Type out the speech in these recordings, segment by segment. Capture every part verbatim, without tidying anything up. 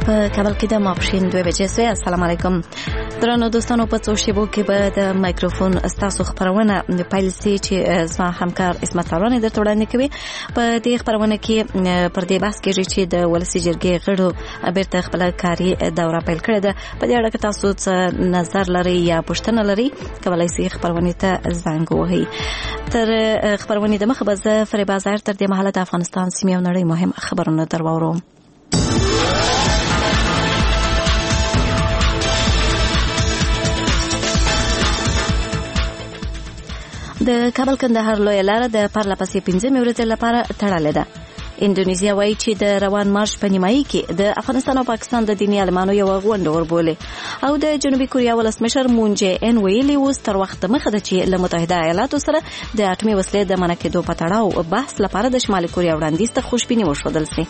په کابل کې د ماپښین دوه بجې سوی. السلام علیکم درنو دوستانو، په څو شیبو کې به د مایکروفون ستاسو خبرونه پیل سي چې زما همکار اسمت سالون درته وړاندې کوي. په دې خبرونه کې پر دې بحث کېږي چې د ولسي جرګې غړو بیرته خپله کاري دوره پیل کړې ده. په دې اړه که تاسو څه نظر لرئ یا پوښتنه لرئ کولی سئ خبرونې ته زنګ ووهئ. تر خبرونې دمخه به زه فریبا ظاهر تر دې مهاله د افغانستان سیمې او نړۍ مهم خبرونه در واورم. د کابل کندهار لویه لاره د پرله پسې پنځمې ورځې لپاره تړلې ده. اندونیزیا وایي چې د روان مارچ په نیمایي کې د افغانستان او پاکستان د دیني عالمانو یوه غونډه وربولې او د جنوبي کوریا ولسمشر مون جې ان ویلي اوس تر وخت مخه ده چې له متحده ایالاتو سره د اټومي وسلې د منع کېدو په تړاو بحث لپاره د شمالي کوریا وړاندیز ته خوشبیني وښودل سي.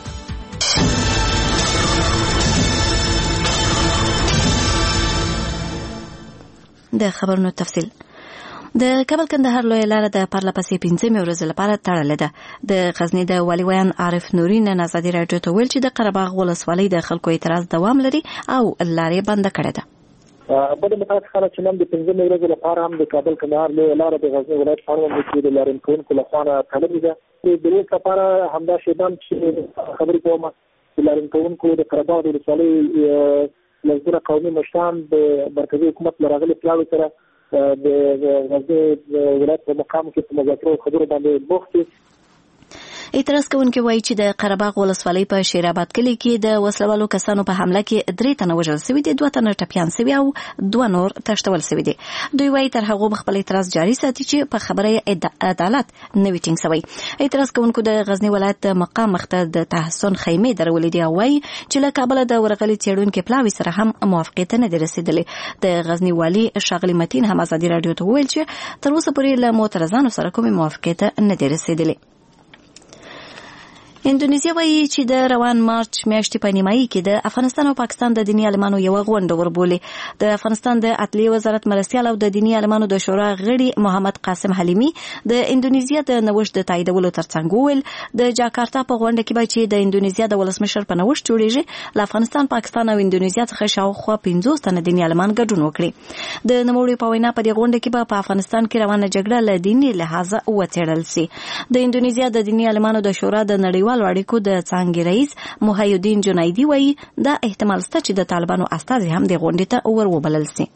د خبرونو تفصیل. د کابل کندهار لویه لاره د پرله پسې پنځمې ورځې لپاره تړلې ده. د غزني د والي ویان عارف نوري نن ازادي راډیو ته ویل چې د قره باغ ولسوالۍ د خلکو اعتراض دوام لري او لارې بنده کړې ده. بل متعلق خلک چې نن د پنځمې ورځې لپاره هم د کابل کندهار لویه لاره د غزني ولایت په اړوند کې د لارې کوونکو لخوا تړلې ده. د دې لپاره همدا شیبان چې خبرې کوم د لارې کوونکو د قره باغ ولسوالۍ لږونه قومي مشران د مرکزي حکومت له راغلي پلاوي سره د غزني ولایت په مقام کې په مذاکرو خبرو باندې بوخت دي. اعتراض کوونکي وایي چې د قره باغ ولسوالۍ په شیرآباد کلي کې د وسلوالو کسانو په حمله کې درې تنه وژل سوي دي، دوه تنه ټپیان سوي او دوه نور تښتول سوي دي. دوی وایي تر هغو به خپل اعتراض جاري ساتي چې په خبره عدالت نه وي ټینګ سوی. اعتراض کوونکو د غزني ولایت د مقام مخته د تحسن خیمې درولې دي او وایي چې له کابله د ورغلي څېړونکي پلاوي سره هم موافقې ته نه دي رسېدلې. د غزني والي ښاغلي متین هم ازادي راډیو ته وویل چې تر اوسه پورې له معترضانو سره کومې موافقې ته نه دي رسېدلې. اندونیزیا وایي چې د روان مارچ میاشتې په نیمایي کې د افغانستان او پاکستان د دیني عالمانو یوه غونډه وربولې. د افغانستان د عدلیې وزارت مرستیال او د دیني عالمانو د شورا غړي محمد قاسم حلیمي د اندونیزیا د نوښت د تاییدولو ترڅنګ وویل د جاکارتا په غونډه کې به چې د اندونیزیا د ولسمشر په نوښت جوړیږي له افغانستان، پاکستان او اندونیزیا څخه شاوخوا پنځوس تنه دیني عالمان ګډون وکړي. د نوموړي په وینا په دې غونډه کې به په افغانستان کې روانه جګړه له دیني لحاظه وڅېړل سي. د اندونیزیا د دیني عالمانو د شورا د نړیوال اړیکو د څانګې رئیس محیالدین جنیدي وایي دا احتمال شته چې د طالبانو استازي هم د غونډې ته ور وبلل سي.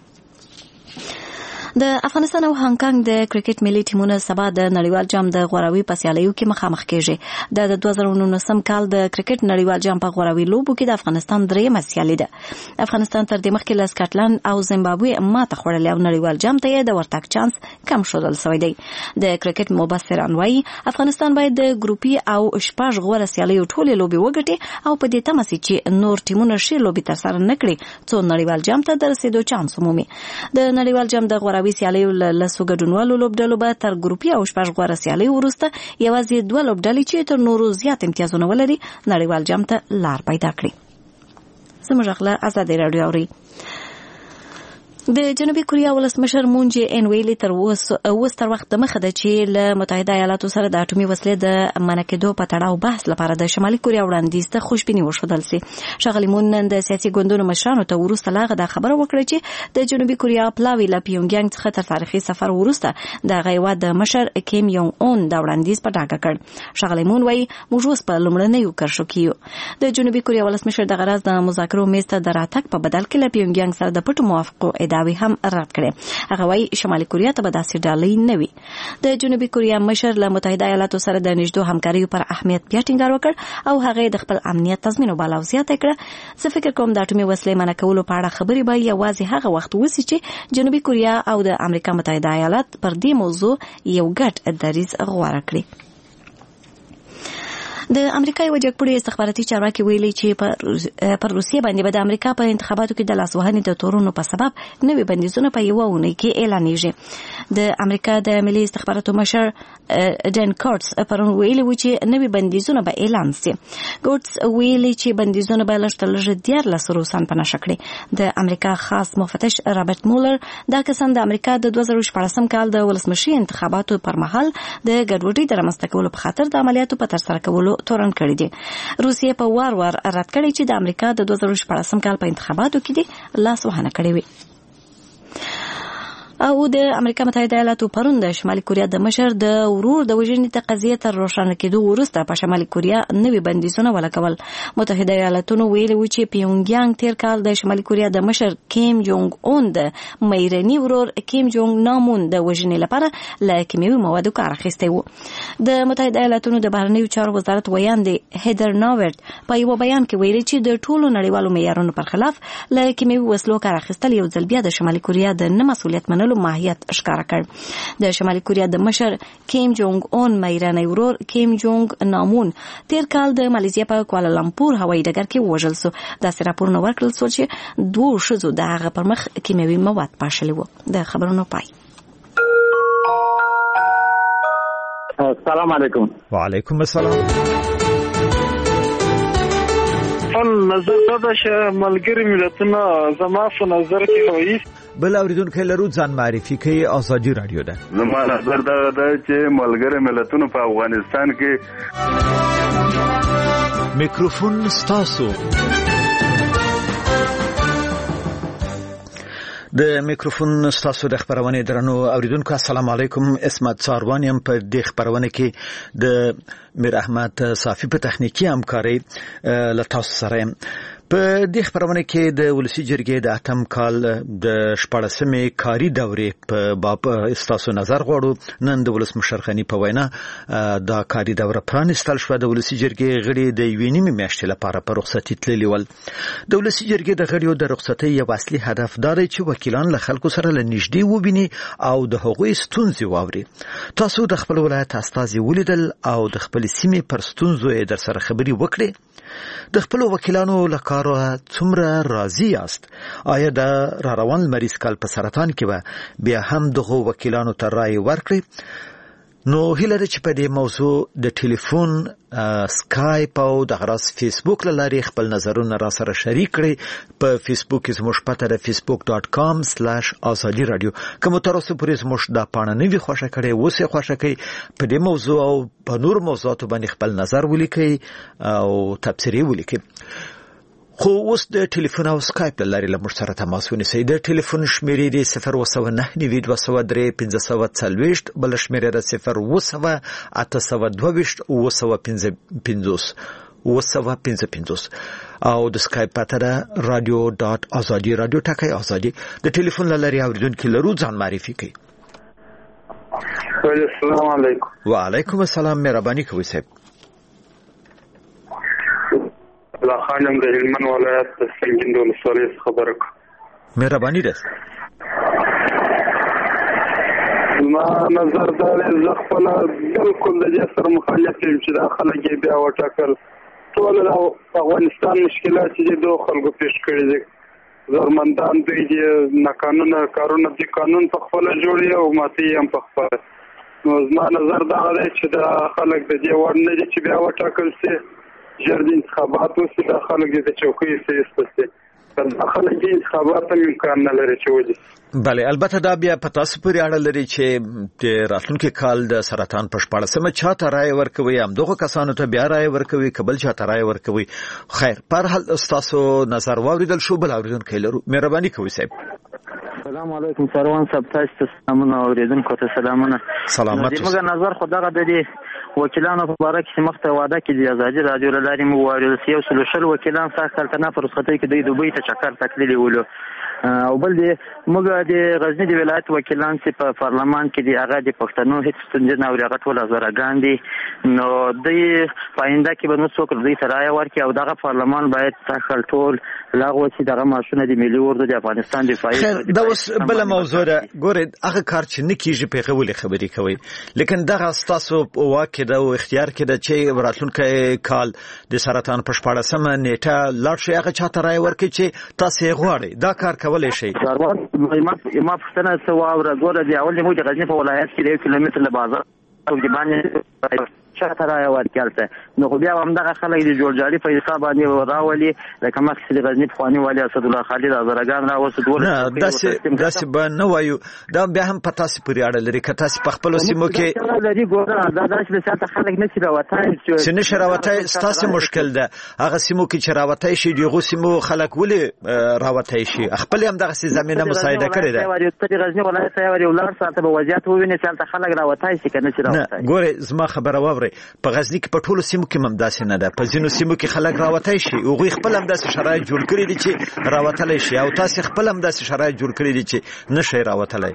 د افغانستان او هانګ د کرکټ ملي ټیمونه سبا د نړیوال جام د غوراوي په سیالیو کې مخامخ کېږي. د دوه زره نولسم کال د کرکټ نړیوال جام په غوراوي لوبو کې د افغانستان درېیمه سیالي ده. افغانستان تر دې مخکې له سکاټلند او زیمبابوې ماته خوړلې او نړیوال جام ته یې د ورتګ چانس کم ښودل سوی دی. د کرکټ مبصران وایي افغانستان باید د ګروپي او شپږ غوره سیالیو ټولې لوبې وګټي او په دې تمه سي چې نور ټیمونه ښې لوبې ترسره نه کړي څو نړیوال جام ته د رسېدو چانس ومومي. د نړیوال جام د غوراوي سیالیو له لسو ګډونوالو لوبډلو به تر ګروپي او شپږ غوره سیالیو وروسته یوازې دوه لوبډلې چې تر نورو زیات امتیازونه ولري نړیوال جام ته لار پیدا کړي. زموږ غله ازادي راډیو اوري. د جنوبي کوریا ولسمشر مون جې ان ویلي تر اوس تر وخت مخه ده چې له متحده ایالاتو سره د اټومي وسلې د منع کېدو په تړاو بحث لپاره د شمالي کوریا وړاندیز ته خوشبیني وښودل سي. ښاغلي مون نن د سیاسي ګوندونو مشرانو ته وروسته لا غدا خبره وکړه چې د جنوبي کوریا پلاوي له پیونګیانګ څخه تر تاریخي سفر وروسته د هغې د مشر کیم یونګ اون د وړاندیز په ډاګه کړ. ښاغلي مون وایي موږ اوس په لومړنیو کرښو کې یو. د جنوبي کوریا ولسمشر د غرض د مذاکرو میز ته د راتګ په بدل کې له پیونګیانګ سره د پټو موافقو ادعاوې هم رد کړي. هغه وایي شمالي کوریا ته به داسې ډالۍ نه وي. د جنوبي کوریا مشر له متحده ایالاتو سره د نږدې همکاریو پر اهمیت بیا ټینګار وکړ او هغه د خپل امنیت تضمین وباله او زیاته کړه. زه فکر کوم د اټومي وسلې منع کولو په اړه خبرې به یوازې هغه وخت وسي چې جنوبي کوریا او د امریکا متحده ایالات پر دې موضوع یو ګډ دریځ غوره کړي. د امریکا یو جګپوړي استخباراتي چارواکي ویلي چې پر روسیې باندې به د امریکا په انتخاباتو کې د لاسوهنې د تورونو په سبب نوي بندیزونه په یوه اونۍ کې اعلانېږي. د امریکا د ملي استخباراتو مشر ډن کورټس پرون ویلي و چې نوي بندیزونه به اعلان سي. کورټس ویلي چې بندیزونه به لږ تر لږه دیارلس روسان په نښه کړي. د امریکا خاص مفتش رابرټ مولر دا کسان د امریکا د دوه زره شپاړسم کال د ولسمشي انتخاباتو پر مهال د ګډوډۍ د رامنځته کولو په خاطر د عملیاتو په ترسره کولو تورن کړی دی. روسیې په وار وار رد کړی چې د امریکا د دوه زره شپاړسم کال په انتخاباتو کې دی لاس وهنه کړې وي. او د امریکا متحده ایالاتو پرون د شمالي کوریا د مشر د ورور د وژنې د قضیې تر روښانه کېدو وروسته په شمالي کوریا نوي بندیزونه ولګول. متحده ایالاتونو ویلي و چې پیونګیانګ تیر کال د شمالي کوریا د مشر کیم جونګ اون د میرني ورور کیم جونګ نامون د وژنې لپاره له کیمیاوي موادو کار اخیستی و. د متحده ایالاتونو د بهرنیو چارو وزارت ویاندې هیدر ناورت په یو بیان کې ویلي چې د ټولو نړیوالو معیارونو پر خلاف له کیمیاوي وسلو کار اخیستل یو ځل بیا د شمالي کوریا د نه مسؤلیت منلو ماهیت ښکاره کړ. د شمالي کوریا د مشر کیم جونګ اون میرنی ورور کیم جونګ نامون تیر کال د مالیزیا په کوالالامپور هوایي ډګر کې وژل سو. داسې راپورونه ورکړل شول چې دوه ښځو د هغه پر مخ کیمیاوي مواد پاشلي وو. د خبرونو پای. السلام علیکم. وعلیکم السلام. نظر دا چې ملګری ملتونه زما په نظر کې هوایي بل اوریدونکو لرو ځان معرفي کوي. ازادي رادیو ده. زما نظر دا ده چې ملګری ملتونه په افغانستان کې میکروفون ستاسو. د میکروفون ستاسو د خبرونه درنو اوریدونکو السلام علیکم. اسمت ساروانیم په دې خبرونه کې د میر احمد صافی په تخنیکی همکاري لتاسو سره. په دې خبرونه کې د ولسی جرګې د اتم کال د شپاړسمې کاری دورې په باب استاسو نظر غواړو. نن د ولس مشرخنی په وینا دا کاری دوره پرانستل شو. د ولسی جرګې غړي د یوې نیمې میاشتې لپاره په رخصتي تللي ول. د ولسی جرګې د غړیو د رخصتي یو اصلي هدف دا دی چې وکیلان له خلکو سره لنږدې وبیني او د هغوی ستونزې واوري. تاسو د خپل ولایت استازي ولیدل او د خپل سیمې پر ستونزو یې در سره خبري وکړي. د خپل وکیلانو لکارو څومره راضي یاست؟ آیا د را روان مریض کال په سرطان کې به بیا هم دغه وکیلانو ته رائے ورکړي؟ نو هیله ده چې په دې موضوع د ټلیفون سکایپ او د غراس فیسبوک لارې خپل نظرونه را سره شریک کړئ. په فیسبوک کې زموږ پته ده facebook dot com slash azadi radio. کوم تر اوسه پورې زموږ د پاڼه نه وی خوښه کړي اوسه خوښه کړي په دې موضوع او په نور موضوعاتو باندې خپل نظر ولیکئ او تبصرې ولیکئ. خو اوس د ټلیفون او سکایپ لارې له موږ سره تماس ونیسئ. د ټلیفون شمیرې دی صفر اوه سوه نهه نوي دوه سوه درې پنځه سوه څلوېښت، بل شمیرې ده صفر اوه سوه اته سوه دوه ویشت اوه سوه پنځه پنځوس اوه سوه پنځه پنځوس او د سکایپ پته ده رادیو ډاټ ازادي رادیو ټکی ازادي. د ټلیفون لارې اوریدونکو لرو ځان معرفي کړئ. السلام علیکم. وعلیکم السلام. مهرباني کوئ صاحب. لا خانم د هلمند ولایت د سنگین د ولسوالۍ خبره کوم. مهرباني ده. ما نظر دا زه خپل بالکل د دې سره مخالف یم چې دا خلک بیا وټاکل. ټول د افغانستان مشکلات چې د خلکو پیش کړي دي زرمندان دوی دي ناقانونه کارونه دي قانون په خپل جوړي او ماتي هم په خپل. نو زما نظر دا دی چې دا خلک د دې وړ نه دي چې بیا وټاکل شي. جر د انتخاباتو چې د خلک د چوکۍ سیستي د خلک د انتخاباتو امکان نه لري چې ودی. بله البته دا بیا په تاسو پورې اړه لري چې د راتلونکي کال د سرطان په شپاړسمه چاته رائے ورکوي هم دغه کسانو ته بیا رائے ورکوي کبل چاته رائے ورکوي. خیر پر حال تاسو نظر واوریدل شو. بل اوریدونکو لرو. مهرباني کوئ صاحب. السلام علیکم سروان صاحب. تاسو ته سلامونه اوریدونکو ته سلامونه. سلامت. موږ نظر خو دغه د وکیلانو په اړه کې مخته وعده کې د ازادي رادیو لارې مو وایو چې یو سلوشل وکیلان سره کلتنه پر رخصتۍ کې د دوبۍ ته چکر تکلیلی ولو او بل دی موږ د غزنی د ولایت وکیلان چې په پارلمان کې دی هغه د پښتنو هیڅ ستونزه نه ورغت ولا زراګان دي. نو د پاینده کې به نو څوک دوی ته رائے ورکړي او دغه پارلمان باید تخل ټول لاغو چې دغه ماشونه د ملي اردو د افغانستان دفاعي. خیر دا اوس بل موضوع ده. ګوره هغه کار چې نه کیږي په غوړي خبرې کوي لیکن دغه تاسو واکه دا او اختیار کې د چې راتلونکي کال د سرطان په شپاړسمه نیټه لاړ شي هغه چاته رائے ورکړي چې تاسو یې غواړئ دا کار کولای شي. سروان ما ما پښتنه سو او ګوره دی اول مو د غزنی په ولایت کې یو کیلومتر له بازار او د باندې چاته رایه ورکړل نو خو بیا همدغه خلک د جوړجاړي په حساب باندې راولي لکه مخکې د غزني پخواني والي اسدالله خالد هزارګان راوست ډول نه داسې داسې به نه وایو دا بیا هم په تاسو پورې اړه لري که تاسو په خپلو سیمو کې لري ګوره دا داسې د سیاست خلک نشي راوتای چې نشي راوتای ستاسو مشکل ده هغه سیمو کې چې راوتای شي دغه سیمو خلک ولې راوتای شي خپل هم دغه زمينه مساعده کړی ده وایي ته غزني ولایت ته وایي ولر ساته به وضعیت وویني چې خلک راوتای شي کنه چې راوتای ګوره زما خبره واوري په غزني کې په ټولو سیمو کې ممداسه نه ده په ځینو سیمو کې خلک راوتای شي او غوي خپل هم داسې شرایط جوړ کړی دي چې راوتلای شي او تاسو خپل هم داسې شرایط جوړ کړی دي چې نشي راوتلای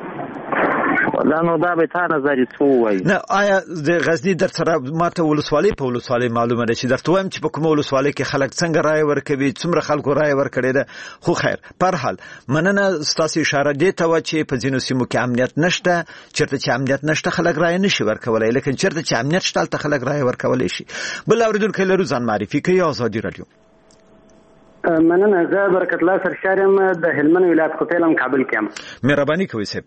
دا نو دا به تا نظر څو وای نه آیا د غزنی در سره ماته ولسوالۍ په ولسوالۍ معلومه ده چې درته وایم چې په کوم ولسوالۍ کې خلک څنګه رائے ورکوي څومره خلکو رائے ورکړي ده خو خیر پر حال مننه ستاسو اشاره دی ته و چې په ځینو سیمو کې امنیت نشته چیرته چې امنیت نشته خلک رائے نشي ورکولای لکه چیرته چې امنیت شته تل خلک رائے ورکولای شي بل اوریدونکو لرو ځان معرفي کوي آزادي رادیو مننه زه برکت الله سرشارم د هلمند ولایت کوټلم کابل کې ام مهرباني کوي سه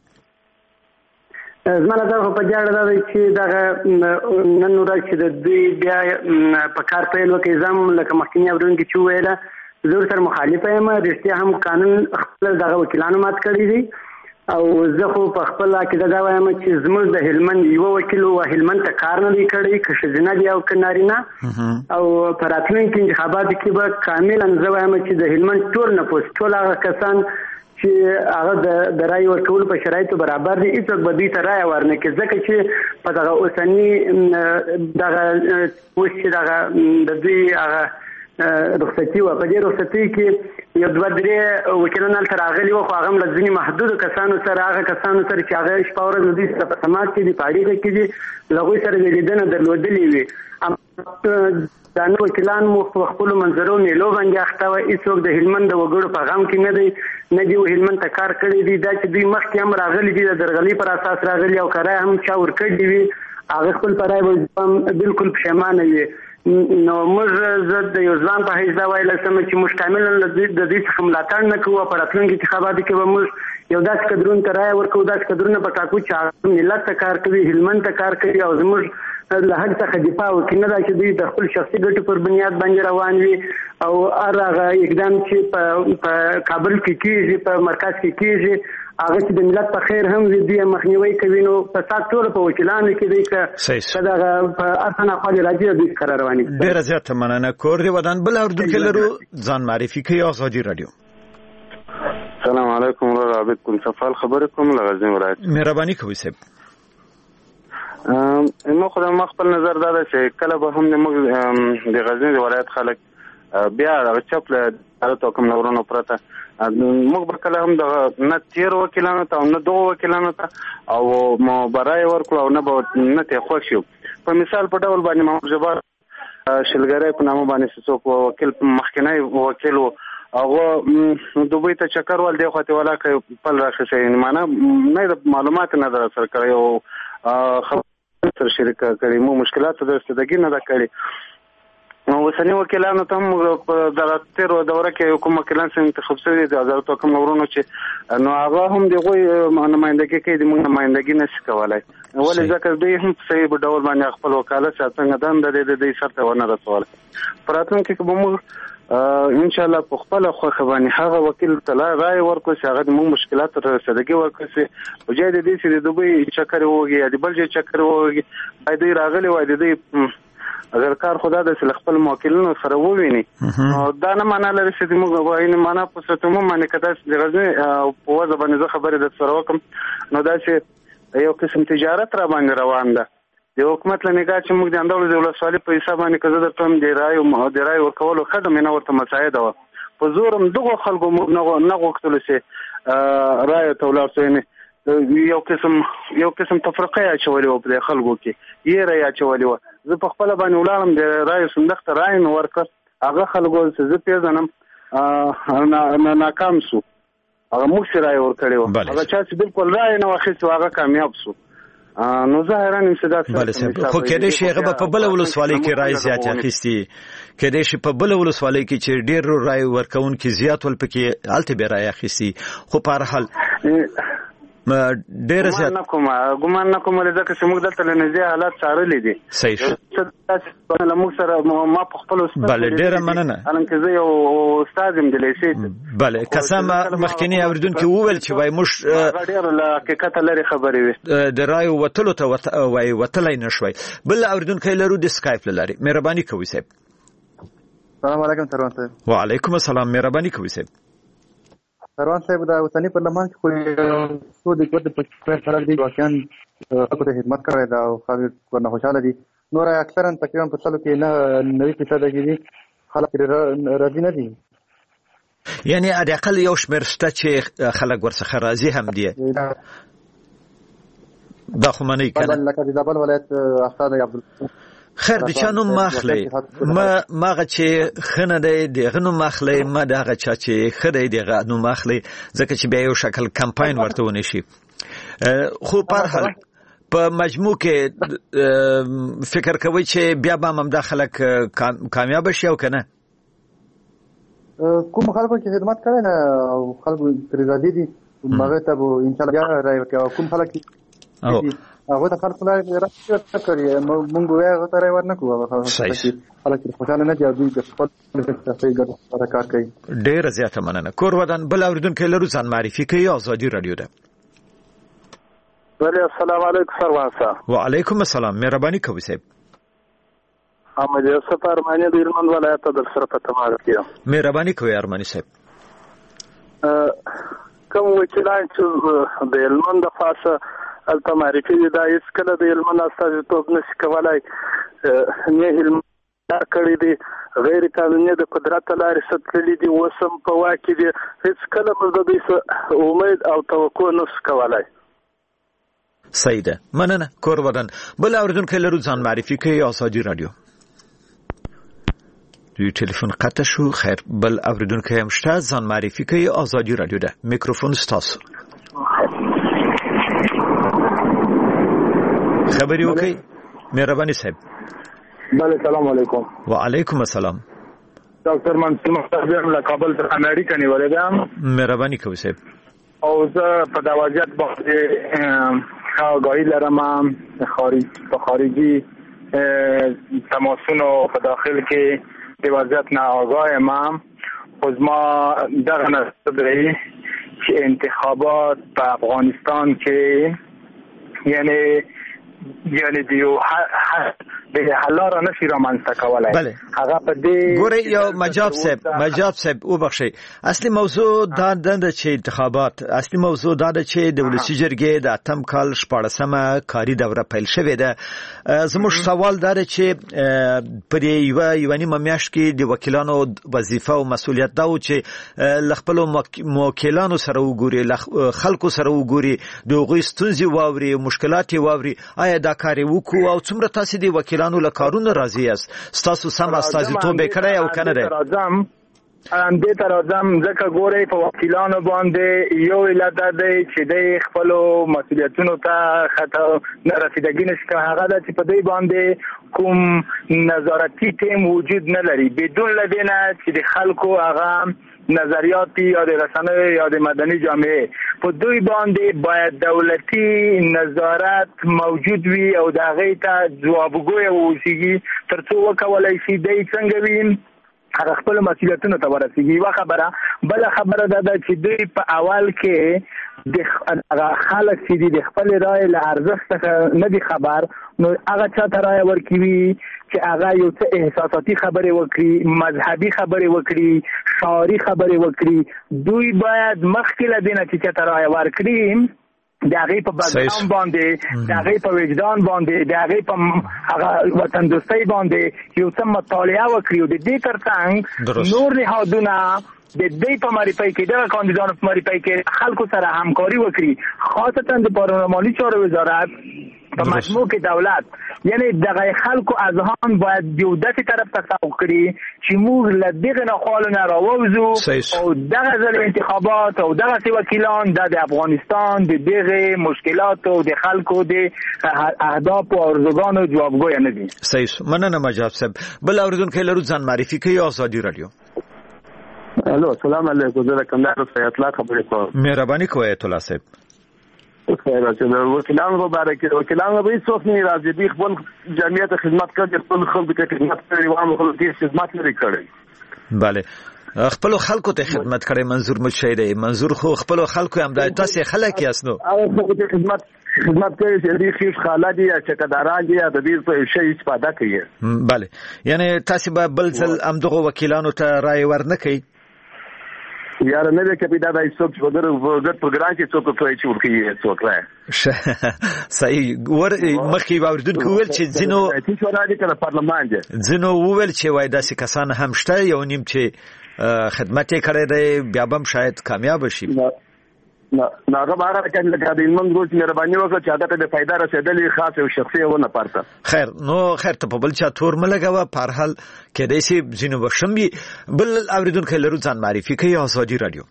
زما نظر په جاړه دا چې دا نن ورځ چې د دوی بیا په کار پیل وکړي زم لکه مخکنی اورونکو چې ویله زه سره مخالفه یم رښتیا هم قانون خپل دغه وکیلانو مات کړی دي او زه خو په خپل عقیده دا وایم چې زموږ د هلمند یو وکیل او هلمند ته کار نه دی کړی که ښځینه دی او که نارینه او په راتلونکي انتخاباتو کې به کاملا زه وایم چې د هلمند ټول نفوس ټول هغه کسان چې هغه د رای ورکول په شرایطو برابر دي هیڅوک به دوی ته رای ورنه کړي ځکه چې په دغه اوسني دغه اوس چې دغه د دوی هغه رخصتي و په دې رخصتي کې یو دوه درې وکیلان تر راغلي وو خو هغه هم ځینې محدود کسانو سره هغه کسانو سره چې هغه شپه ورځ د دې په سماج کې دی پاړې کې دي لغوي سره لیدنه درلودلې وي دا نو وکیلان مو خپل منظرو میلو باندې اخته و هیڅوک د هلمند وګړو په غم کې نه دی نه دی هلمند ته کار کړی دی دا چې دوی مخکې هم راغلي دي د درغلي پر اساس راغلي او کرای هم چا ور کړی وي هغه خپل پرای بالکل پښیمانه وي نو موږ زه د یو ځوان په حیث دا وایل سم چې موږ کاملا د دې څخه ملاتړ نه کوو په راتلونکي انتخاباتو کې به موږ یو داس کډرون ته رائے ورکو داس کډرونه په ټاکو چې ملت ته کار کوي هلمند ته کار کوي او زموږ له حق څخه دفاع وکړي نه دا چې دوی د خپل شخصي ګټو پر بنیاد باندې روان وي او هغه اقدام چې په کابل کې کیږي په مرکز کې کیږي هغه چې د ملت په خیر هم دي مخنیوي کوي نو په سات ټول په وکیلانو کې دی چې دا په ارتنا خالي راځي د قرار رواني ډیر زیات مننه کور دی ودان بل اوردونکو لرو ځان معرفي کوي آزادي رادیو السلام علیکم ورحمۃ اللہ کوم صفال خبرکم لغزنی ولایت مهرباني کوي صاحب نو خو د خپل نظر دا چې کله به هم د غزنی ولایت خلک بیا چپ له تاسو کوم نورونو پرته موږ به کله هم د نه تیر وکیلانو ته نه دوه وکیلانو ته او مو برای ورکو او نه به نه ته خوښ یو په مثال په ډول باندې محمد جبار شلګری په نامه باندې څوک وکیل مخکنی وکیل هغه دوبۍ ته چکر ول دی خو ته ولا کوي پل راخصه معنا نه د معلومات نه در سره کړی او خبر شریک کړی مو مشکلات د استدګی نه دا کړی نو وسنی وکیلانو ته هم د تیر دوره کې کوم وکیلان څنګه انتخاب شوی دي حضرت کوم ورونو چې نو هغه هم دی غوي نمائندګي کوي د موږ نمائندګي نشي کولای ولې ځکه دوی هم صحیح په ډول باندې خپل وکالت څنګه دند د دې سره ونه رسول پراتون کې کوم ان شاء الله په خپل خوخه باندې هغه وکیل ته رائے ورکړي چې هغه موږ مشکلات رسیدګي ورکړي او جای دې چې د دوی چکر وږي د بل ځای چکر وږي باید راغلي وای دې اگر کار خدا د خپل موکلینو سره وویني دا نه معنا لري چې موږ وایو معنا په ستو مو باندې کده د غزنی په وځ باندې خبرې د سره وکم نو دا چې یو قسم تجارت را باندې روان ده د حکومت له نگاه چې موږ د اندول د ولسوالۍ په حساب باندې کزه د تم دی رای او د رای ورکول خدمت نه ورته مساعده و په زورم دغه خلکو نه غوښتل شي رای تولار سوینه یو قسم یو قسم تفرقه اچولې و په خلکو کې یې رای اچولې و زه په خپل باندې ولارم د رای صندوق ته رای نو ورکړ هغه خلکو چې زه پیژنم نه ناکام شو هغه موږ سره رای ورکړو هغه چې بالکل رای نه واخیستو هغه کامیاب شو نو ظاهرا انسداد بله خو کېدې شي هغه په بل ولسوالۍ کې رای زیات اخیستي کېدې شي په بل ولسوالۍ کې چې ډېر رای ورکون کې زیات ول پکې الته به رای اخیستي خو په هر حال ډېر زیات نه کوم ګمان نه کوم لکه چې موږ دلته لنځي حالات څارلې دي. صحیح شو. موږ سره ما په خپل استاد بله ډېره مننه. الانکه زه یو استاد یم د لیسې. بله قسم مخکینی اوریدونکو وویل چې وای موږ ډېر له حقیقت لري خبرې وي د رای وتلو ته وای وتلای نشوي. بل اوریدونکو لرو د سکایپ لري. مهرباني کوئ صاحب. السلام علیکم سروان صاحب. وعلیکم السلام. مهرباني کوئ صاحب. سروان صاحب دا اوسنی پارلمان کې خو د کوټ په څیر خلک دي واقعا خلکو ته خدمت کوي دا او خلک ورنه خوشاله دي. نور اکثرا تقریبا په څلو کې نه نوي فیصد دي خلک راضي نه دي. یعنی د اقل یو شمېر شته چې خلک ورڅخه راضي هم دي. دا خو منی کنه لکه د زابل ولایت استاد عبد خیر د چانو مخلی ما ماغه چې خنه دی دغه نو مخلی ما دغه چا چې خدای دغه نو مخلی ځکه چې بیا یو شکل کمپاین ورته ونی شي. خو په هر په مجموع کې فکر کوي چې بیا به هم داخله کامیاب شي او کنه کوم خلکو چې خدمت کوي نه او خلکو ترزادي دي ماغه ته ان شاء الله راي ورکړو. کوم خلک او هغه د خلکو لپاره راځي کوي مونږ وایو هغه ته راي ورنکو هغه خلک خوشاله نه دي او دوی د خپل څه ګټه کار کوي. ډېر زیاته مننه. کور ودان بل اوریدونکو لرو ځان معرفي کوي. ازادي رادیو ده. بله السلام علیکم سروان صاحب. وعلیکم السلام. مهرباني کوئ صاحب. احمد یوسف ارمانی د هلمند ولایت د سره په تمار کې. مهرباني کوئ ارمانی صاحب. کوم وکیلان چې د هلمند د خاصه الته معرفي دي دا هیڅ کله د هلمند استازیتوب نشي کولای. نه هلمند کړی دي غیر قانوني د قدرت لارې ستلي دي وسم په واکې دي هیڅ کله موږ د دې امید او توقع نشو کولای. صحیح ده. مننه. کور ودان بل اوریدونکو لرو ځان معرفي کوي. ازادي رادیو. دوی ټلیفون قطع شو. خیر بل اوریدونکو هم شته ځان معرفي کوي. ازادي رادیو ده. میکروفون ستاسو. خبري وکي. مهرباني صاحب. بله سلام علیکم. وعلیکم السلام. ډاکټر منصور مختار له کابل تر امریکا نیولې ده. مهرباني کوئ صاحب. او زه په دا وضعیت باندې آگاهی لرم خارج په خارجي تماسونو په داخل کې د وضعیت نه آگاه ما خو ما دغه نظر چې انتخابات په افغانستان کې یعنی یعنی دیو به حلال را نشي را منځ کولای. هغه په دې ګوره یو مجاب صاحب مجاب صاحب او بخشي اصلي موضوع دا د چې انتخابات اصلي موضوع دا د چې د ولسی جرګې د اتم کال شپږمه کاری دوره پیل شوې ده. زموږ سوال دا چې په یو یو نیمه میاشت کې د وکیلانو وظیفه او مسولیت دا و چې خپل موکلانو سره وګوري خلکو سره وګوري دغه ستونزې واوري مشکلات واوري. آیا دا کار وکړو او څومره تاسو دی وکیلانو له کارونو راضي یاست؟ تاسو سم استازیتوب وکړی او کنه ده؟ ام دې تر ځم ځکه ګورې په وکیلانو باندې یو علت دی چې د خپل مسولیتونو ته خطا نه رسیدګي نشي هغه د چې په دې باندې کوم نظارتي ټیم وجود نه لري بدون لدینه چې د خلکو هغه نظریاتی یا د رسنیو یا د مدني جامعه په دوی باندې باید دولتي نظارت موجود وي او د هغې ته ځوابګوی اوسیږي تر څو وکولای شي دی څنګه وي هغه خپل مسؤلیتونو ته ورسیږي. یوه خبره. بل خبره دا ده چې دوی په اول کې د خلک چې دي د خپل رای له ارزښت څخه نه دي خبر نو هغه چاته رای ورکوي چې هغه یو څه احساساتي خبرې وکړي مذهبي خبرې وکړي شعاري خبرې وکړي. دوی باید مخکې له دې نه چې چاته رای ورکړي د هغې په بګراوند باندې د هغې په وجدان باندې د هغې په هغه وطن دوستۍ باندې یو څه مطالعه وکړي او د دې تر څنګ نور نهادونه د دې په معرفي کې دغه کاندیدانو په معرفي کې خلکو سره همکاري وکړي خاصتا د پارلماني چارو وزارت په مجموع کې دولت یعنی دغه خلکو اذهان باید یو داسې طرف ته سوق کړي چې موږ له دغه ناخوالو نه راووځو او دغه ځل انتخابات او دغه وکیلان د افغانستان د دغه مشکلات او د خلکو د اهداف او ارزوګانو جوابګوی نه دي. صحیح. مننه مجاب صاحب. بل اوریدونکو لرو ځان معرفي کوي. ازادي رادیو. الو السلام علیکم. زه د کندهار څخه اطلاع خبرې کوم. مهرباني کوئ اطلاع صاحب. خیر چې وکیلانو مبارک وکیلانو به څوک نه راځي دوی خپل جمعیت خدمت کوي خپل خلکو ته خدمت کوي او خپل دې خدمت لري کړی bale خپل خلکو ته خدمت کړي منظور مشهدي منظور خو خپل خلکو هم د تاسو خلک یاسنو او خپل خدمت خدمت کوي چې دې خیف خاله دي چې کداران دي د دې په شی استفاده کوي bale یعنی تاسو به بل ځل هم دغه وکیلانو ته رائے ورنکړي یاره نه ده کپی دا د څوک چې وګړو وګړو پروګرام کې څوک څه چې ورکی څوک راي صحیح ور مخکې باوردونکو ویل چې ځینو چې څو راځي کله پارلمان دی ځینو ویل چې وای داسې کسان هم شته یو نیم چې خدمت یې کړی دی بیا به شاید کامیاب شي نه نه هغه هغه کله چې د ایمن روز مهرباني وکړه چې هغه ته د فائدہ رسیدلې خاص او شخصي ونه پارته خیر نو خیر ته په بل چا تور ملګوا په هر حال کې د سي ځینو بشمبي بل اوریدونکو لرو ځان معرفي کوي ازادي رادیو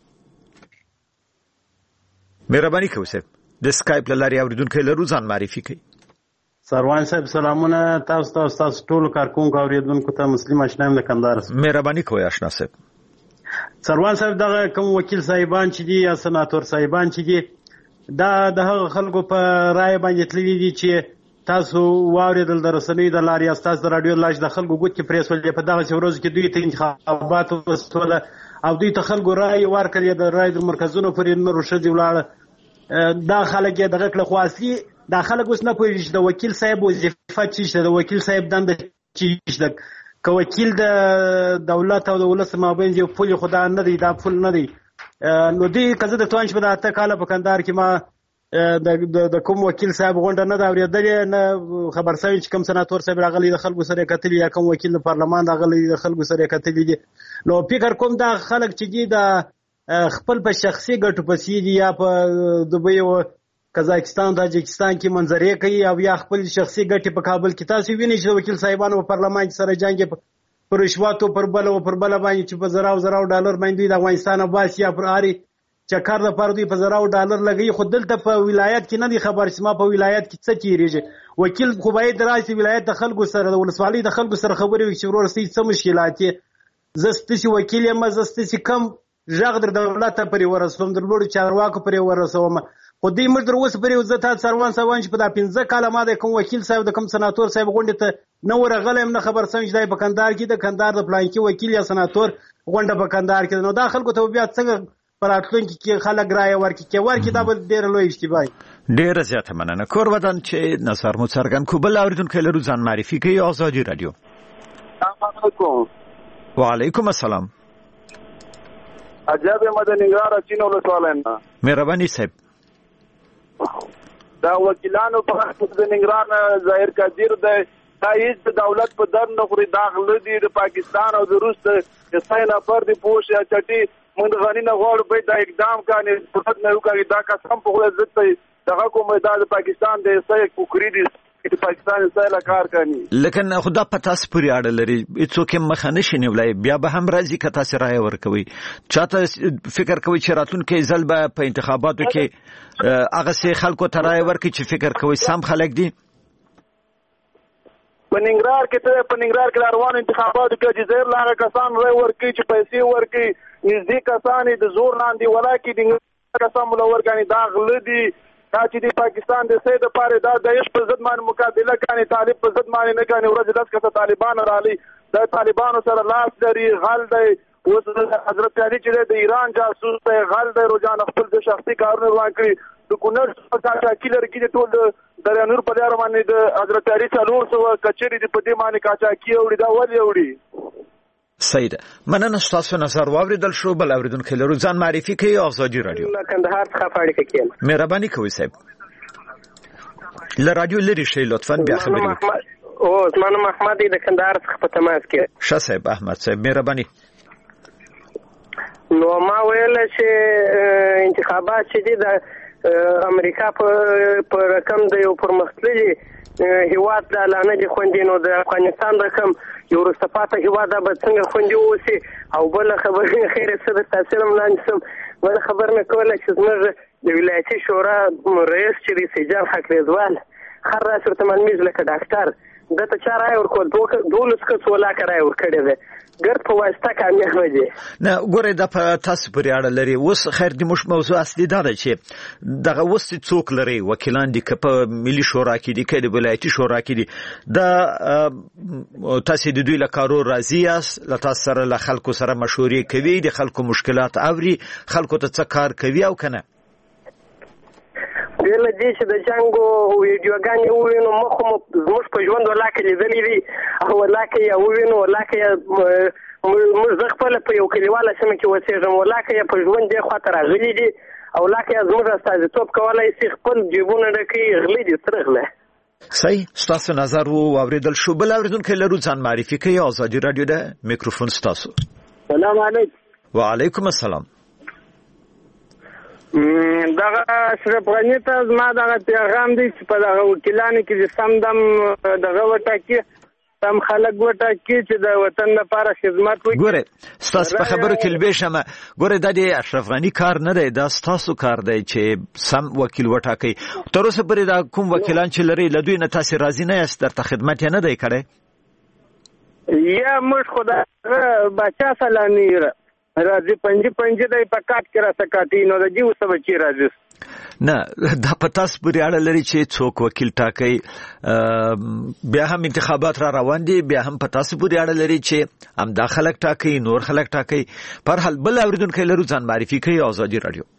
مهرباني کوئ د سکایپ لاري اوریدونکو لرو ځان معرفي کوي سروان صاحب سلامونه تاسو ته تاسو ټول کارکونکو اوریدونکو ته مسلم آشنایم د کندهار مهرباني کوئ آشنا صاحب سروان صاحب دغه کوم وکیل صاحبان چې دي یا سناتور صاحبان چې دي دا د هغه خلکو په رائے باندې تللی دي چې تاسو واوریدل د رسنۍ د لارې استاد د رادیو لاش د خلکو ګوت کې پریس ولې په دغه ورځ کې دوی ته انتخابات وسوله او دوی ته خلکو رائے ورکړي د رائے د مرکزونو پرې نور شدي ولاړ دا خلک دغه کله خاصي دا خلک اوس نه پوهیږي د وکیل صاحب وظیفه چې د وکیل صاحب دنده چې د که وکیل د دولت او د ولس مابین یو پول خدا نه دی دا پول نه دی نو دی کزه د توانش په اته کاله په کندهار کې ما د د کوم وکیل صاحب غونډه نه دا اوریدلې نه خبر سوي چې کوم سناتور صاحب راغلی د خلکو سره کتلی یا کوم وکیل د پارلمان راغلی د خلکو سره کتلی دي نو فکر کوم دا خلک چې دي د خپل په شخصي ګټو پسې دي یا په دوبۍ او قزاقستان تاجکستان کې منظرې کوي او یا خپل شخصي ګټې په کابل کې تاسو وینئ چې وکیل صاحبانو په پارلمان کې سره جنګ پر رشواتو پر بل او پر بل باندې چې په زراو زراو ډالر باندې د افغانستان باس یا پر اړي چکر د پر دوی په زراو ډالر لګي خو دلته په ولایت کې نه دي خبر چې ما په ولایت کې څه کیږي وکیل خو باید راځي ولایت د خلکو سره د ولسوالۍ د خلکو سره خبرې وکړي چې ورسې څه مشکلات دي زستې وکیل یم زستې کم ژغ در دولت پرې ورسوم در لوړ چارواکو پرې ورسوم خو دې موږ در اوسه پرې وزه تا سروان صاحب چې په دا پنځه کاله ما د کوم وکیل صاحب د کوم سناتور صاحب غونډه ته نو ورغلم نه خبر سم چې دای په کندهار کې د کندهار د پلان کې وکیل یا سناتور غونډه په کندهار کې نو دا خلکو ته بیا څنګه پراتلونکي کې خلک رائے ورکړي کې ورکړي دا به ډېر لوی اشتباه ډېر زیاته مننه کور ودان چې نصر مو څرګند کو بل اوریدونکو لرو ځان معرفي کوي ازادي رادیو السلام علیکم وعلیکم السلام عجب مدنګار چینه ولسوالینا مهرباني صاحب دا وکیلانو په د ننګرهار ظاهر قادر د تایید د دولت په در نه خوري داخله دي د پاکستان او د روس د ساینا پر دی پوش یا چټي موږ غنی نه غوړ به دا اقدام کاني صورت نه وکړي دا قسم په خپل عزت دغه کوم د پاکستان د سې کوکری دي چې پاکستان سره کار کوي لکه خدا پتا سپری اړه لري څوک مخانه شنه ولای بیا به هم راځي کته سره رائے ورکوي چاته فکر کوي چې راتلونکي ځل به په انتخاباتو کې هغه سي خلکو ته رائے ورکړي چې فکر کوي سم خلک دي په ننګرهار کې ته په ننګرهار کې روان انتخاباتو کې چې زیر لاغه کسان رائے ورکړي چې پیسې ورکړي نږدې کسان د زور لاندې ولکه د کسان ملور غني دا غلدي دا چې د پاکستان د سید لپاره دا د یش په ضد باندې مقابله کوي طالب په ضد باندې نه کوي ورځ داس کته طالبان رالي د طالبانو سره لاس لري غل دی اوس حضرت علي چې د ایران جاسوس دی غل دی روزانه خپل د شخصي کارونه روان کړي د کونړ څخه کیلر کې ټول د نور په لار باندې د حضرت علي څلور سو کچري د پدې باندې کاچا کی وړي دا ولې وړي سید مننه تاسو نظر واوریدل شو بل اوریدونکو لرو ځان معرفي کوي ازادي رادیو کندهار څخه فاړی کوي مهرباني کوئ صاحب ل رادیو لري شي لطفا بیا خبرې وکړئ او زما نوم احمد د کندهار څخه په تماس کې ښه صاحب احمد صاحب مهرباني نو ما ویل چې انتخابات چې دي د امریکا په رقم د یو پرمختللي هیواد د اعلان دي خوندې نو د افغانستان رقم یو رستفاته هیواد به څنګه خوندې اوسي او بل خبرې خیر څه د تاثیر ملاندې سم بل خبر نه کوله چې زموږ د ولایتي شورا رئیس چې دی سجان حق رضوان هر راس ورته ملمیز لکه ډاکټر دته چا رای ورکول دولس کس ولاکه رای ورکړی دی ګرد په واسطه کامیابه دي نه ګورئ دا په تاسو پورې اړه لري. اوس خیر د موږ موضوع اصلي دا ده چې دغه اوس څوک لري وکیلان دي که په ملي شورا کې دي که د ولایتي شورا کې دي دا تاسو د دوی له کارو راضي یاست له تاسو سره له خلکو سره مشورې کوي د خلکو مشکلات اوري خلکو ته څه کار کوي او که نه بې له دې چې د جنګو ویډیوګانې ووینو مخ مو زموږ په ژوند ولاکه لیدلې دي او ولاکه یې ووینو ولاکه یې موږ زه خپله په یو کلیواله سیمه کې اوسېږم ولاکه یې په ژوند دې خواته راغلي دي او ولاکه یې زموږ استازیتوب کولی شي خپل جیبونه ډکوي غلي دي څه رغله صحیح ستاسو نظر و واورېدل شو. بل اورېدونکی لرو ځان معرفي کوي. ازادي راډیو ده میکروفون ستاسو. سلام علیکم. وعلیکم السلام. دغه اشرف غنی ته زما دغه پیغام دی چې په دغه وکیلانو کې سم دم دغه وټاکي سم خلک وټاکي چې د وطن لپاره خدمت وکړي. ګوره ستاسو په خبرو کې لبې شمه ګوره دا د اشرف غنی کار نه دی دا ستاسو کار دی چې سم وکیل وټاکي. تر اوسه پورې دا کوم وکیلان چې لري له دوی نه تاسو راضي نه یاست درته خدمت یې نه دی کړی یا موږ خدای بچا سلامي راځي پنځه پنځه دای په کاټ کې را سکاټي نو د جیو سبا چی راځي نه دا په تاسو پورې اړه لري چې څوک وکیل ټاکي بیا هم انتخابات را روان دي بیا هم په تاسو پورې اړه لري چې هم دا خلک ټاکي نور خلک ټاکي. پر حال بل اوریدونکو لرو ځان معرفي کوي. ازادي راډیو.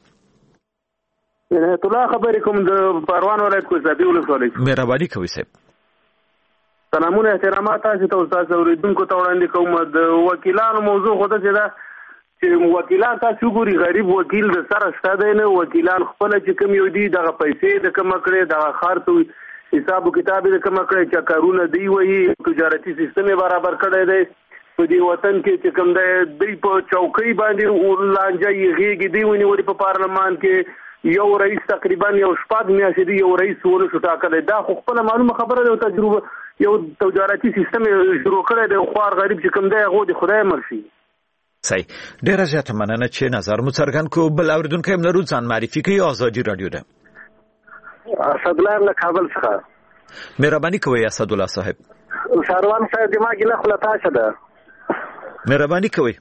طلع خبرې کوم د پروان ولایت کوزادي ولسوالۍ. مهرباني کوئ صاحب. سلامونه احترامات تاسو ته استاد اوریدونکو ته وړاندې کوم. د وکیلانو موضوع خو د څه ده چې وکیلان تاسو ګوري غریب وکیل د سره شته نه وکیلان خپل چې کوم یو دي دغه پیسې د کوم کړي دغه خرڅ حساب او کتاب د کوم کړي چې کارونه دی وایي تجارتي سیستم برابر کړی دی په دې وطن کې چې کوم دی په چوکۍ باندې ورلانجه یېږي دی ونی ور په پارلمان کې یو رئیس تقریبا یو شپږ میاشتې دی یو رئیس ونه شو ټاکلی دا خو خپل معلومه خبره ده تجربه یو تجارتي سیستم شروع کړی دی خوار غریب چې کوم دی هغه د خدای مرشي. صحیح ډیره زیاته مننه چې نظر مو څرګند کو. بل اوریدونکو هم لرو ځان معرفي کوي. ازادي راډیو ده. اسد الله له کابل څخه. مهرباني کوئ اسد الله صاحب. ساروان صاحب دماغ له خپل تاسو ده. مهرباني کوئ.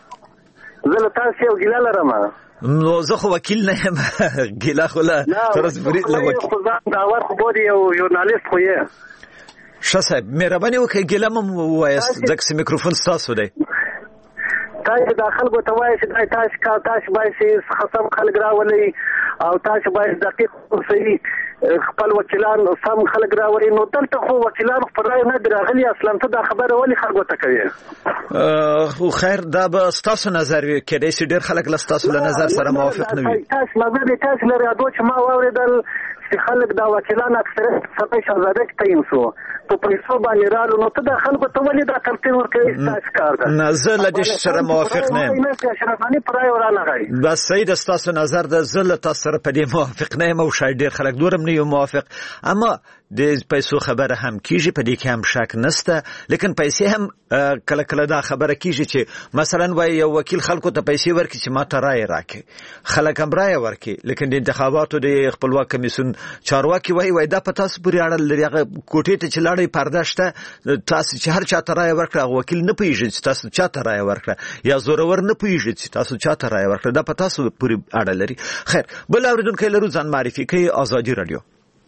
زه له تاسو یو ګیله لرم. نو زه خو وکیل نه یم ګیله خو له ترس برید له وکیل خو ځان دا ور خو بودی یو ژورنالیست خو یې. ښه صاحب مهرباني وکړئ ګیله مو ووایاست ځکه چې میکروفون ستاسو دی. تاسو د خلکو ته وایي چې تاسو کا تاسو باید خصم خلک راولي او تاسو باید دقیق صحیح خپل وکیلان سم خلک راولي نو دلته خو وکیلان خپل رای نه دراغلي اصلا ته دا خبره ولې خلکو ته کوي. خو خیر دا به ستاسو نظر وي کېدای شي ډېر خلک له ستاسو له نظر سره موافق نه وي. تاسو نظر دې تاسو لري دا چې ما واورېدل چې خلک دا وکیلان اکثریت سپای شهزاده کې تعین شو په پیسو باندې رالو نو ته د خلکو ته ولې دا ترتیب ورکوي تاسو کار ده. نه زه له دې سره موافق نه یم. اشرفاني پرای ورانغی بس صحیح د تاسو نظر د زه له تاسو سره په دې موافق نه یم او شاید ډېر خلک نورم نه یو موافق. اما د پیسو خبره هم کیږي په دې کې هم شک نشته لیکن پیسې هم کله کله دا خبره کیږي چې مثلا وای یو وکیل خلکو ته پیسې ورکړي چې ما ته رائے راکړي خلک هم رائے ورکړي لیکن د انتخاباتو د خپلواک کمیسیون چارواکي وای وای دا په تاسو پورې اړه لري هغه کوټې ته چې لاړې پرده شته تاسو چې هر چا ته رائے ورکړه وکیل نه پیژني چې تاسو چا ته رائے ورکړه یا زورور نه پیژني چې تاسو چا ته رائے ورکړه دا په تاسو پورې اړه لري. خیر بل اوریدونکو لرو ځان معرفي کوي. ازادي راډیو.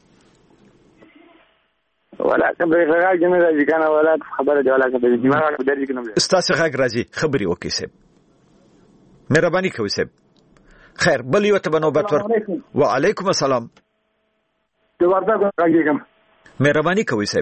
ولا خبرې راځي نه راځي کنه ولا خبره دی ولا خبرې دی ما درځي کنه استاد څنګه راځي خبري وکي سه مهرباني کوي سه. خیر بل یو ته بنوبت ور وعلیکم السلام. د ورته راځي کوم مهرباني کوي سه